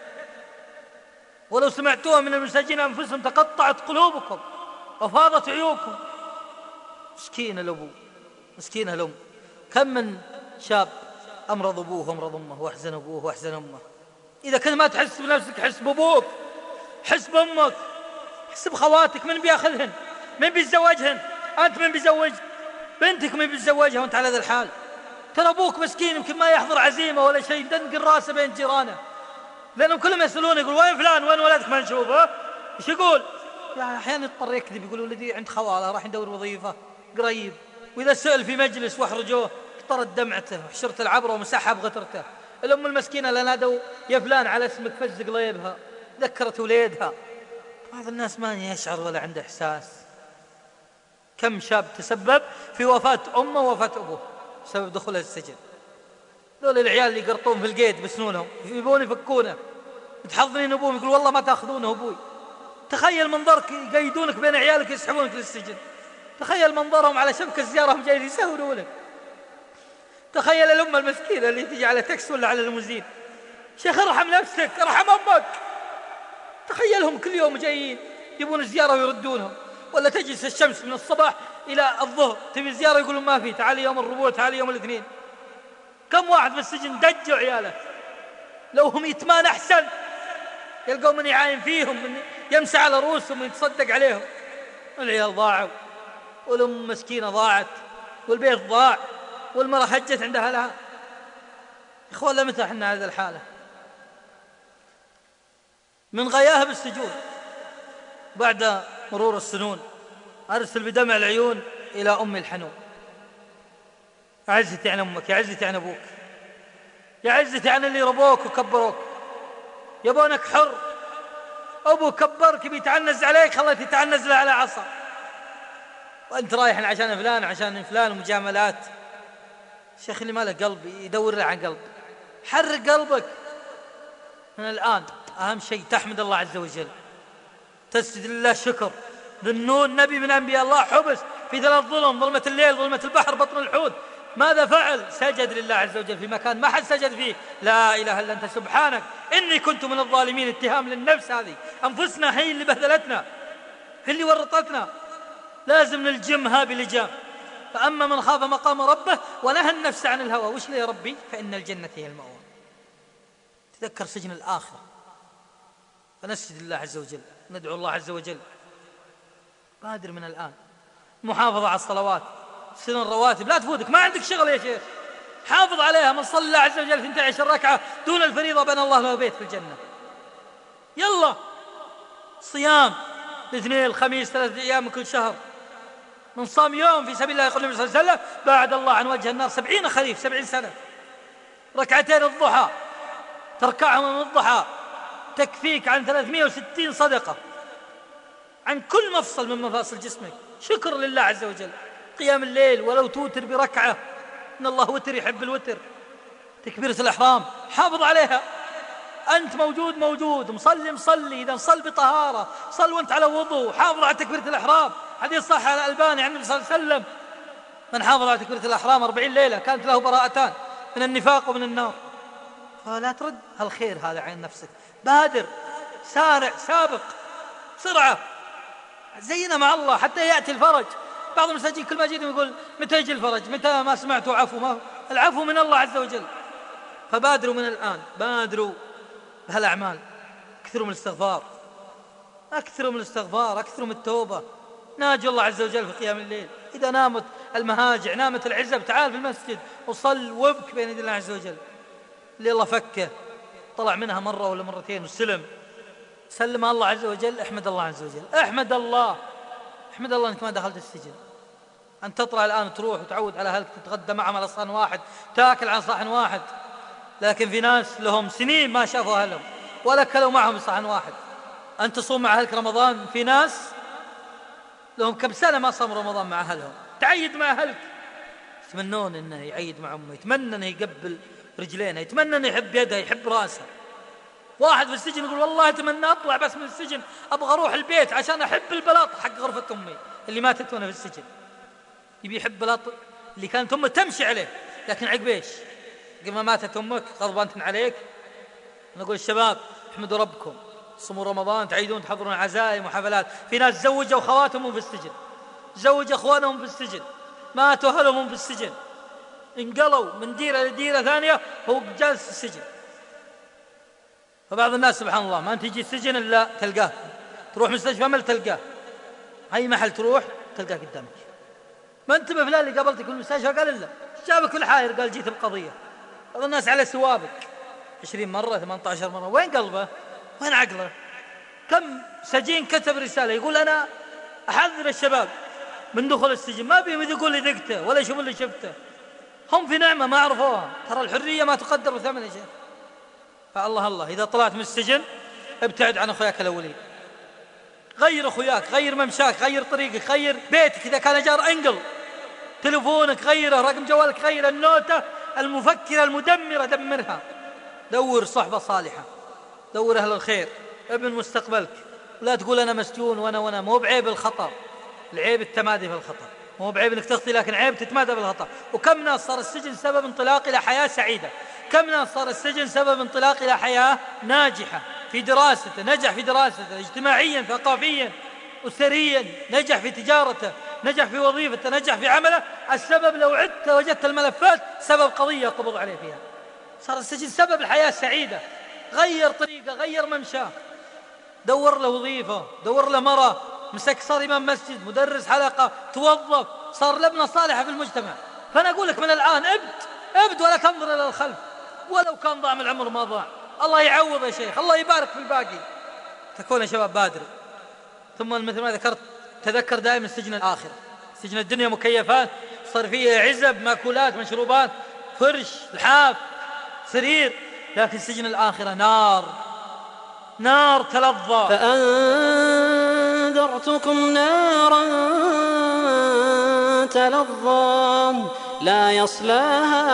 ولو سمعتوها من المساجين أنفسهم تقطعت قلوبكم وفاضت عيوبكم. مسكين الأبو، مسكين الأم. كم من شاب أمرض أبوه وأمرض أمه، وأحزن أبوه وأحزن أمه. إذا كنت ما تحس بنفسك، حس بأبوك، حس بأمك، حس بخواتك. من بياخذهن؟ من بيتزوجهن؟ أنت من بيزوج بنتك؟ من بيتزوجها وأنت على هذا الحال؟ ترى أبوك مسكين يمكن ما يحضر عزيمة ولا شيء، دنق الراسة بين جيرانه، لأنهم كلهم يسألون، يقول: وين فلان؟ وين ولدك؟ ما نشوفه. إيش يقول؟ يعني أحيانا يضطر يكذب، يقول: ولدي عند خواله راح يدور وظيفة قريب. وإذا سأل في مجلس واحرجوه اخترت دمعته وحشرت العبرة ومسحها بغترته. الأم المسكينة لا نادوا: يا فلان على اسمك، فز قليبها، ذكرت وليدها. بعض الناس ما يشعر ولا عنده إحساس. كم شاب تسبب في وفاة أمه ووفاة أبوه بسبب دخوله السجن. دول العيال اللي يقرطون في القيد بسنونهم، يبون يفكونه، متحضنين أبوهم، يقول: والله ما تأخذونه أبوي. تخيل منظرك يقيدونك بين عيالك يسحبونك للسجن. تخيل منظرهم على شبكة الزيارة هم جايين يسهروا لك. تخيل الأمة المسكينة اللي تجي على تاكس ولا على الموزين. شيخ ارحم نفسك، ارحم أمك. تخيلهم كل يوم جايين يبون الزيارة ويردونهم. ولا تجلس الشمس من الصباح إلى الظهر تبي زيارة يقولون ما في، تعالي يوم الربوع، تعالي يوم الاثنين. كم واحد في السجن دجوا عياله، لو هم يتمان أحسن، يلقوا من يعاين فيهم، من يمسح على رؤوسهم ويتصدق عليهم. العيال ضاعوا، والأم مسكينة ضاعت، والبيت ضاع، والمرأة هجت عند أهلها. إخوان لمتى احنا هذه الحالة؟ من غياهب السجون بعد مرور السنون أرسل بدمع العيون إلى أم الحنون: يا عزتي عن أمك، يا عزتي عن أبوك، يا عزتي عن اللي ربوك وكبروك، يبونك حر. أبو كبرك بيتعنز عليك، خليك تتعنز له على عصا، وأنت رايح عشان فلان عشان فلان ومجاملات. الشيخ اللي ما له قلب يدور له عن قلب. حرك قلبك من الآن. أهم شيء تحمد الله عز وجل، تسجد لله شكر. ذنون نبي من أنبياء الله حبس في ثلاث ظلم: ظلمة الليل، ظلمة البحر، بطن الحوت. ماذا فعل؟ سجد لله عز وجل في مكان ما حد سجد فيه. لا إله إلا أنت سبحانك إني كنت من الظالمين. اتهام للنفس، هذه أنفسنا هي اللي بهدلتنا، هي اللي ورطتنا. لازم نلجمها بلجام. فأما من خاف مقام ربه ونهى النفس عن الهوى، وش لي يا ربي؟ فإن الجنة هي المأوى. تذكر سجن الآخرة. فنسجد الله عز وجل، ندعو الله عز وجل. بادر من الآن. محافظة على الصلوات، سنن الرواتب لا تفوتك. ما عندك شغل يا شيخ، حافظ عليها. من صلى الله عز وجل اثنتي عشرة ركعة دون الفريضة بنى الله له بيت في الجنة. يلا صيام الاثنين الخميس ثلاثة أيام من كل شهر. من صام يوم في سبيل الله يقول النبي صلى الله عليه وسلم بعد الله عن وجه النار سبعين خريف، سبعين سنة. ركعتين الضحى تركعهم من الضحى تكفيك عن ثلاثمائة وستين صدقة عن كل مفصل من مفاصل جسمك، شكر لله عز وجل. قيام الليل ولو توتر بركعة، إن الله وتر يحب الوتر. تكبيرة الإحرام حافظ عليها، أنت موجود موجود، مصلي مصلي، إذا صل بطهارة، صل وأنت على وضوء، حافظ على تكبيرة الإحرام. حديث صح على الألباني عن النبي صلى الله عليه وسلم من حافظ على تكبيرة الإحرام أربعين ليلة كانت له براءتان من النفاق ومن النار. فلا ترد هالخير هذا عين نفسك، بادر سارع سابق بسرعة، زينا مع الله حتى يأتي الفرج. بعض المساجين كل ما جيتم يقول متى يجي الفرج، متى ما سمعتوا عفو، ما العفو من الله عز وجل. فبادروا من الآن، بادروا بهالأعمال، أكثروا من الاستغفار، أكثروا من الاستغفار، أكثروا من التوبة. ناجي الله عز وجل في قيام الليل. إذا نامت المهاجع نامت العزب تعال في المسجد وصل وابك بين يدي الله عز وجل. اللي الله فكه طلع منها مرة ولا مرتين وسلم، سلم الله عز وجل، احمد الله عز وجل، احمد الله، احمد الله انك ما دخلت السجن. أن تطلع الآن تروح وتعود على أهلك، تتغدى معهم على صحن واحد، تاكل على صحن واحد. لكن في ناس لهم سنين ما شافوا أهلهم ولا كلوا معهم صحن واحد. أن تصوم مع أهلك رمضان، في ناس لهم كم سنة ما صاموا رمضان مع أهلهم. تعيد مع أهلك، يتمنون أنه يعيد مع أمه، يتمنى أنه يقبل رجلينه، يتمنى أنه يحب يدها، يحب راسها. واحد في السجن يقول والله أتمنى أطلع بس من السجن، أبغى أروح البيت عشان أحب البلاط حق غرفة أمي اللي ماتت وأنا في السجن. يبي يحب بلاط اللي كانت أمه تمشي عليه، لكن عقب إيش؟ قبل ما ماتت أمك غضبانة عليك. نقول الشباب احمدوا ربكم، صوموا رمضان، تعيدون، تحضرون عزائم وحفلات. في ناس زوجوا خواتهم في السجن، زوج أخوانهم في السجن، ماتوا أهلهم في السجن، انقلوا من ديرة لديرة ثانية، هو جالس في السجن. فبعض الناس سبحان الله ما تجي السجن إلا تلقاه، تروح مستشفى ما تلقاه، أي محل تروح تلقاه قدامك. ما انتبه فلان اللي قابلتك في المستشفى قال إلا جابك في الحائر قال جيت بقضية. بعض الناس على سوابك عشرين مرة ثمانية عشر مرة، وين قلبه؟ وين عقله؟ كم سجين كتب رسالة يقول أنا أحذر الشباب من دخول السجن، ما بيهم يقول لي ذقته ولا يشوفون اللي شفته، هم في نعمة ما عرفوها. ترى الحرية ما تقدر بثمن يا شيخ. فالله الله إذا طلعت من السجن ابتعد عن أخوياك الأولين، غير أخوياك، غير ممشاك، غير طريقك، غير بيتك، إذا كان جار انقل تلفونك، غيره، رقم جوالك غير، النوتة المفكرة المدمرة دمرها. دور صحبة صالحة، دور أهل الخير، ابن مستقبلك. ولا تقول أنا مسجون وأنا وأنا مو بعيب الخطأ، العيب التمادي في الخطأ، مو بعيب انك تخطي لكن عيب تتمادى في الخطأ. وكم ناس صار السجن سبب انطلاق إلى حياة سعيدة، كم ناس صار السجن سبب انطلاق إلى حياة ناجحة في دراسته، نجح في دراسته اجتماعيا ثقافيا أسريا، نجح في تجارته، نجح في وظيفته، نجح في عمله. السبب لو عدت وجدت الملفات سبب قضية قبض عليه فيها. صار السجن سبب الحياة السعيدة، غير طريقه، غير ممشاه، دور له وظيفة، دور له مرة، مسك صار إمام مسجد، مدرس حلقة، توظف، صار لبنة صالحة في المجتمع. فأنا أقول لك من الآن ابد ابد ولا تنظر إلى الخلف، ولو كان ضاع من العمر ما ضاع، الله يعوض يا شيخ، الله يبارك في الباقي. تكون يا شباب بادر. ثم مثل ما ذكرت تذكر دائما سجن الآخرة. سجن الدنيا مكيفات، صار فيه عزب، مأكولات، مشروبات، فرش، لحاف، سرير، لكن سجن الآخرة نار، نار تلظى. فأنذرتكم نارا تلظى لا يصلاها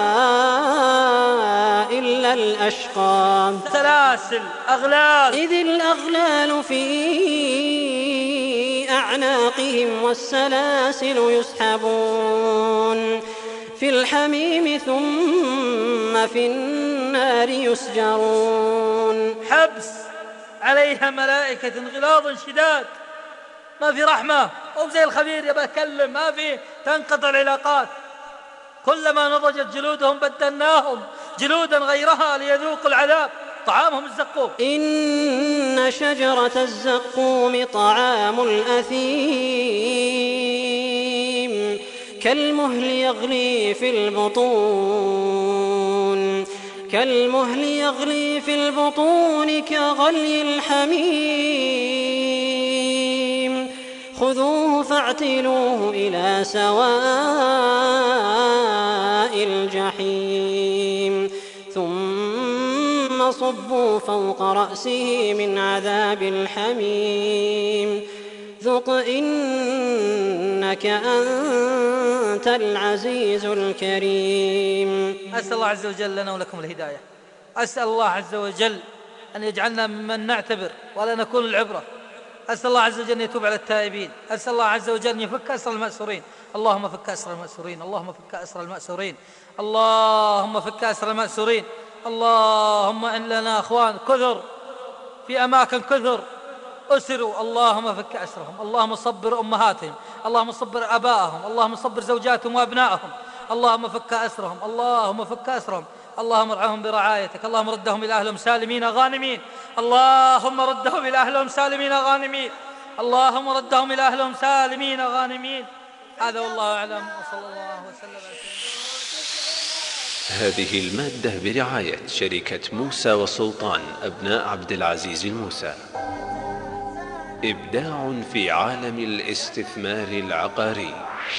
إلا الأشقى. سلاسل أغلال، إذ الأغلال في أعناقهم والسلاسل يسحبون في الحميم ثم في النار يسجرون. حبس عليها ملائكة غلاظ شداد، ما في رحمة، أو زي الخبير يبقى أتكلم، ما في، تنقطع العلاقات. كلما نضجت جلودهم بدلناهم جلودا غيرها ليذوقوا العذاب. طعامهم الزقوم. إن شجرة الزقوم طعام الأثيم كالمهل يغلي في البطون كالمهل يغلي في البطون كغلي الحميم خذوه فاعتلوه إلى سواء الجحيم ثم صبوا فوق رأسه من عذاب الحميم ذق إنك أنت العزيز الكريم. أسأل الله عز وجل لنا ولكم الهداية. أسأل الله عز وجل أن يجعلنا ممن نعتبر ولا نكون العبرة. أسأل الله عز وجل أن يتوب على التائبين. أسأل الله عز وجل أن يفك أسر المأسورين. اللهم فك أسر المأسورين، اللهم فك أسر المأسورين، اللهم فك أسر المأسورين. اللهم إن لنا أخوان كثر في أماكن كثر أسروا، اللهم فك أسرهم، اللهم صبر أمهاتهم، اللهم صبر أبائهم، اللهم صبر زوجاتهم وأبنائهم، اللهم فك أسرهم، اللهم فك أسرهم، اللهم ارعاهم برعايتك، اللهم ردهم إلى أهلهم سالمين غانمين، اللهم ردهم إلى أهلهم سالمين غانمين، اللهم ردهم إلى أهلهم سالمين غانمين. هذا والله أعلم، وصلى الله وسلم على هذه المادة برعاية شركة موسى وسلطان أبناء عبد العزيز الموسى. إبداع في عالم الاستثمار العقاري.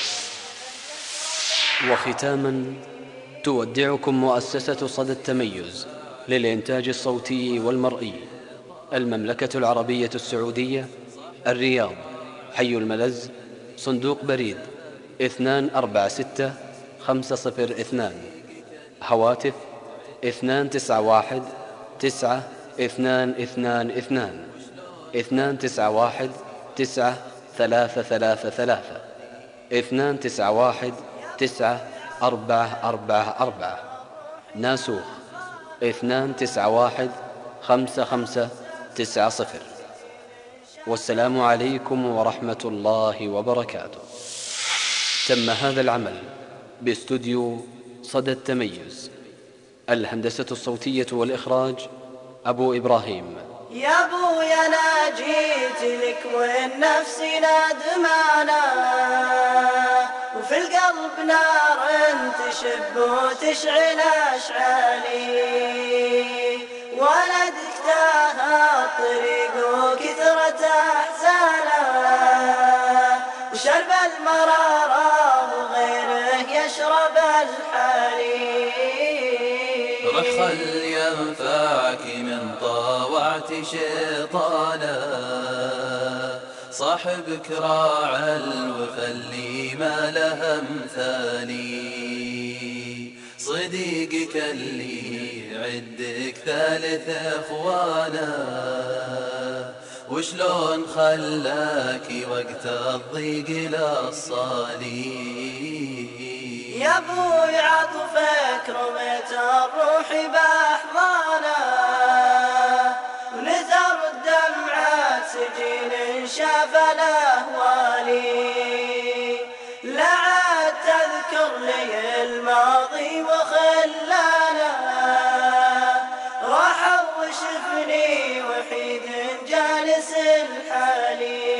وختاما تودعكم مؤسسة صدى التميز للإنتاج الصوتي والمرئي، المملكة العربية السعودية، الرياض، حي الملز، صندوق بريد اثنان أربعة ستة خمسة صفر اثنان، هواتف اثنان تسعة واحد تسعة اثنان اثنان اثنان، اثنان تسعة واحد تسعة ثلاثة ثلاثة ثلاثة، اثنان تسعة واحد تسعة أربعة أربعة أربعة، ناسوخ اثنان تسعة واحد خمسة خمسة تسعة صفر. والسلام عليكم ورحمة الله وبركاته. تم هذا العمل باستوديو صدى التميز. الهندسة الصوتية والإخراج أبو إبراهيم. يا ابويا انا جيت لك والنفس ندمانة، وفي القلب نار تشب وتشعل اشعالي، ولدك تاه الطريق وكثرة احزانه، وشرب المرارة وغيره يشرب الحليب. روح خل ينفعك من طاوعت شيطانا، صاحبك راعى الوفا اللي ما له امثالي، صديقك اللي يعدك ثالث اخوانا، وشلون خلاك وقت الضيق للصالي. يا ابوي عطفك رميت الروح باحضانه، ونثر الدمعات سجين شاف الاهوالي، لا عاد تذكر لي الماضي وخلانا، راح وشفني وحيد جالس الحالي.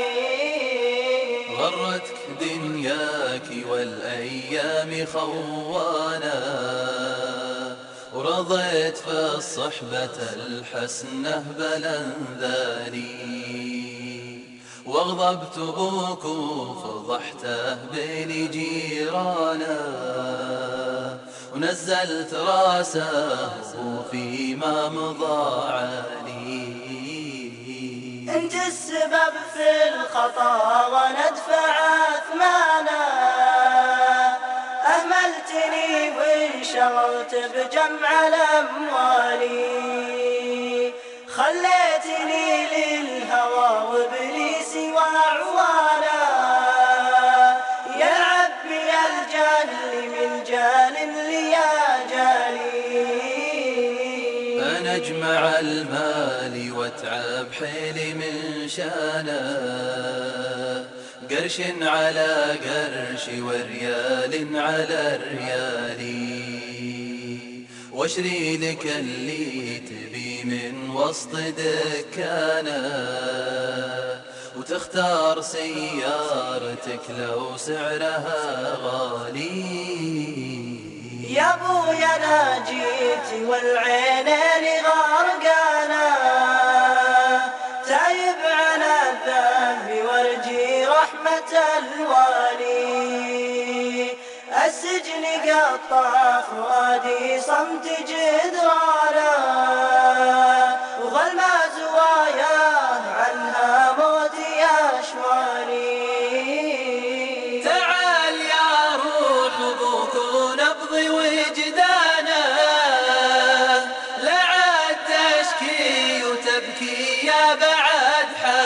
غرتك دنياك والأيام خوانا، ورضيت في الصحبة الحسنة بلنذاني، واغضبت ابوك وفضحته بين جيرانا، ونزلت راسه فيما مضى علي. انت السبب في الخطا وندفع اثمانا، اهملتني وانشغلت بجمع الاموال، خليتني للهوى وابليسي واعوانا، يلعب بي الجهل من جال ليا جالي. انا اجمع المال واتعب حيلي من شانه، قرش على قرش وريال على ريال، واشري لك اللي تبي من وسط دكانه، وتختار سيارتك لو سعرها غالي. يا ابويا ناجيتي والعينين غرقانا تايب عن الذنب وارجي رحمة الوالي السجن قطع فؤادي صمت جدرانا وظلم زواياه عنها موتي أشوالي تعال يا روح ابوك ونبضي وجدانا لعد تشكي وتبكي يا بعد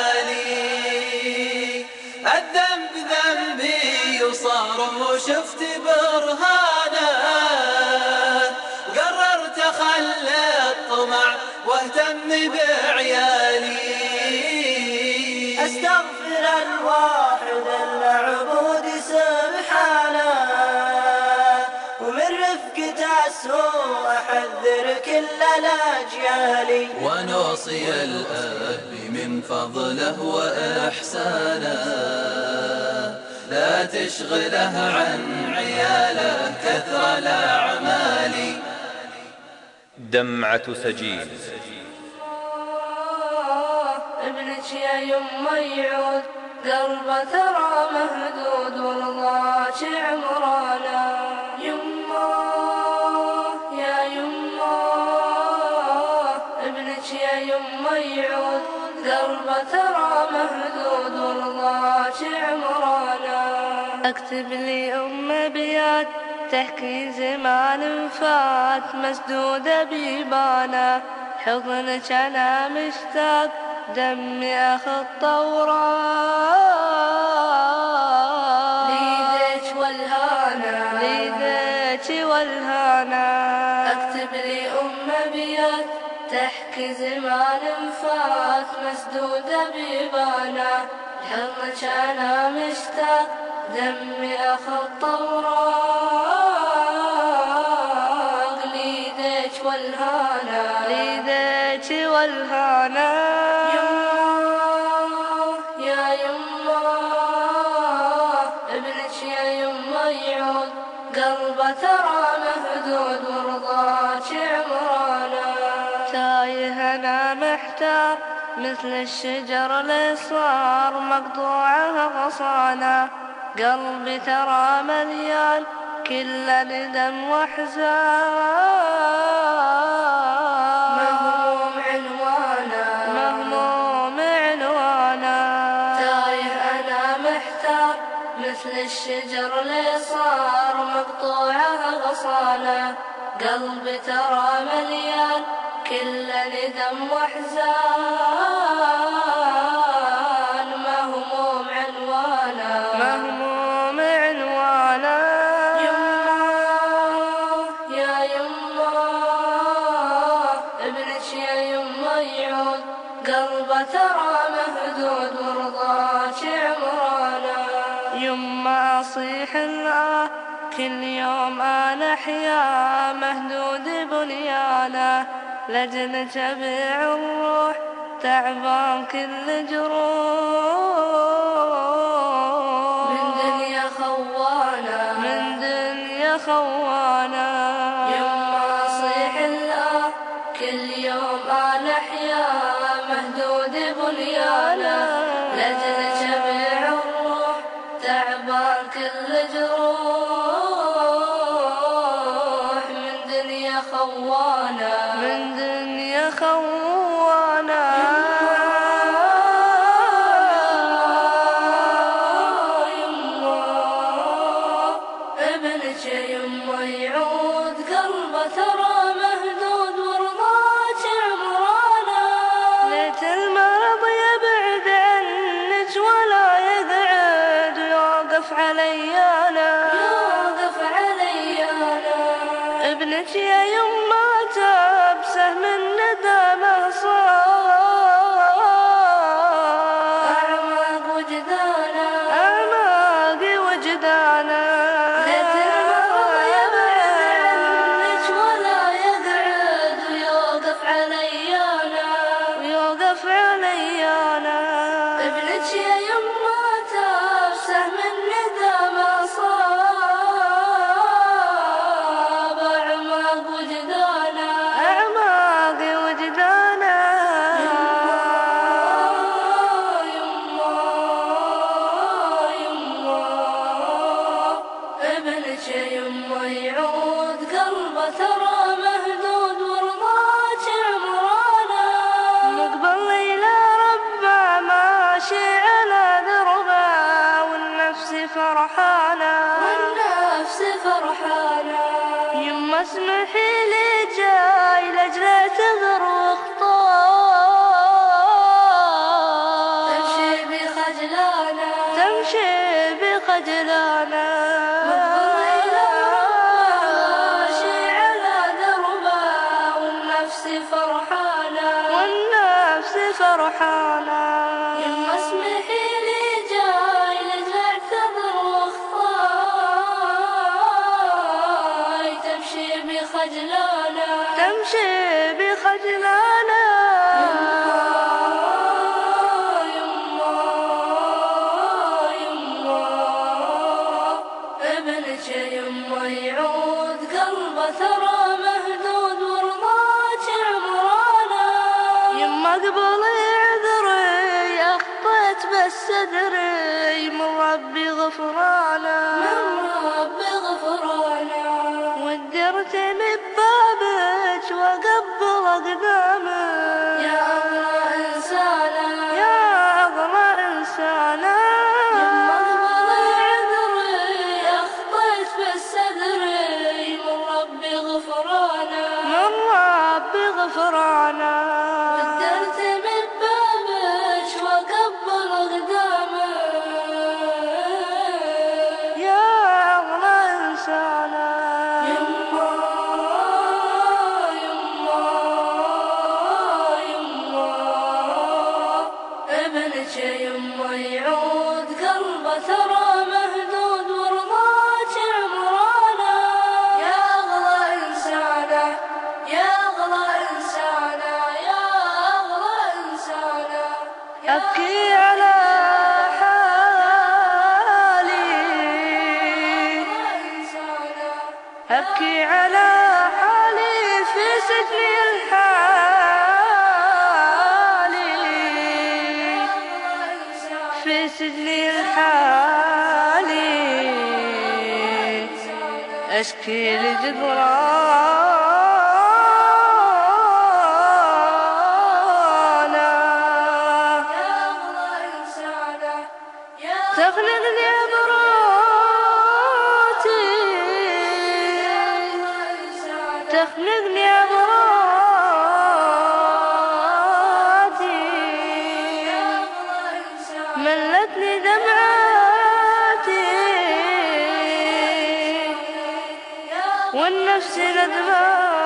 حالي الذنب ذنبي وصار وشفت برهانه قررت اخلي الطمع واهتم بعيالي استغفر الواحد المعبود سبحانه ومن رفقة السوء احذر كل الاجيال ونوصي الاب من فضله واحسانه لا تشغله عن عياله كثر الاعمال. دمعة سجين. ابنك يا يمه يعود قلبه ترى مهدود ورضاك عمرانا يمه يا يمه ابنك يا يمه يعود قلبه ترى مهدود ورضاك عمرانا اكتب لي ام ابيات تحكي زمان فات مسدودة بيبانا حضنك أنا مشتاق دمي أخط وراء ليدك والهانا ليدك والهانا اكتب لي أم أبيات تحكي زمان فات مسدودة بيبانا حضنك أنا مشتاق دمي أخط وراق ليدك والهانا ليدك والهانا يمه يا يمه ابنك يا يمه يعود قلبه ترى مهدود ورضاك عمرانا تايه أنا محتار مثل الشجر اللي صار مقطوعه غصانا قلبي ترى مليان كل ندم واحزان مهموم عنوانا مهموم عنوانا تايه انا محتار مثل الشجر اللي صار مقطوعه غصانا قلبي ترى مليان كل ندم واحزان مهموم عنوانا مهموم عنوانا يمه يا يمه ابنك يا يمه يعود قلبه ترى مهدود ورضاك عمرانا يمه اصيح الآه كل يوم انا احيا مهدود بنيانا لجنك ابيع الروح تعبان كل جروح من دنيا خوانا من دنيا خوانا يما اصيح الآه كل يوم انا احيا مهدود بنيانا لجنك ابيع الروح تعبان كل جروح من دنيا خوانا من دنيا خوانا يمه ابنك يمه يعود قلبه ترى مهدود ورضاك عمرانا ليت المرض يبعد عنك ولا يقعد ويوقف علي انا يوقف علي انا ابنك يا يمه تبسه من ندمه صار اعماق وجدانا اعماق وجدانا ليت المرض يبعد عنك ولا يقعد ويوقف علي انا ويوقف علي انا ابنك يا يمه تبسه من ندمه صار اسمحي لي جاي لأجل اعتذر واخطاء. تمشي بخجلانا تمشي بخجلانا ماشي على دربه والنفس فرحانة والنفس فرحانة. يما اسمحي لي جاي لأجل اعتذر واخطاء. تمشي بخجلانا تمشي بخجلانا يما يما ابنك يما يعود قلبه ثرى مهدود ورضاك عمرانا. يما قبلي عذري اخطيت بس ادري من ربي غفرانا من ربي غفرانا. ودرتني ببابك واقبل اقدامك يا اغلى انسانه يا اغلى انسانه. يما قبلي عذري اخطيت بس ادري من ربي غفرانا من ربي غفرانا. ودرتني ببابك واقبل اقدامك يا اغلى انسانه. يما يما يما ابنك يما يعود قلبه ثرى مهدود ورضاك عمرانا. يا اغلى انسانه يا اغلى انسانه يا اغلى انسانه. ابكي على حالي أبكي على حالي في سجني الحالي في سجني الحالي. أشكي لجدرانا تخلقني عبراتي تخنقني عبراتي ملتني دمعاتي والنفس ندماتي.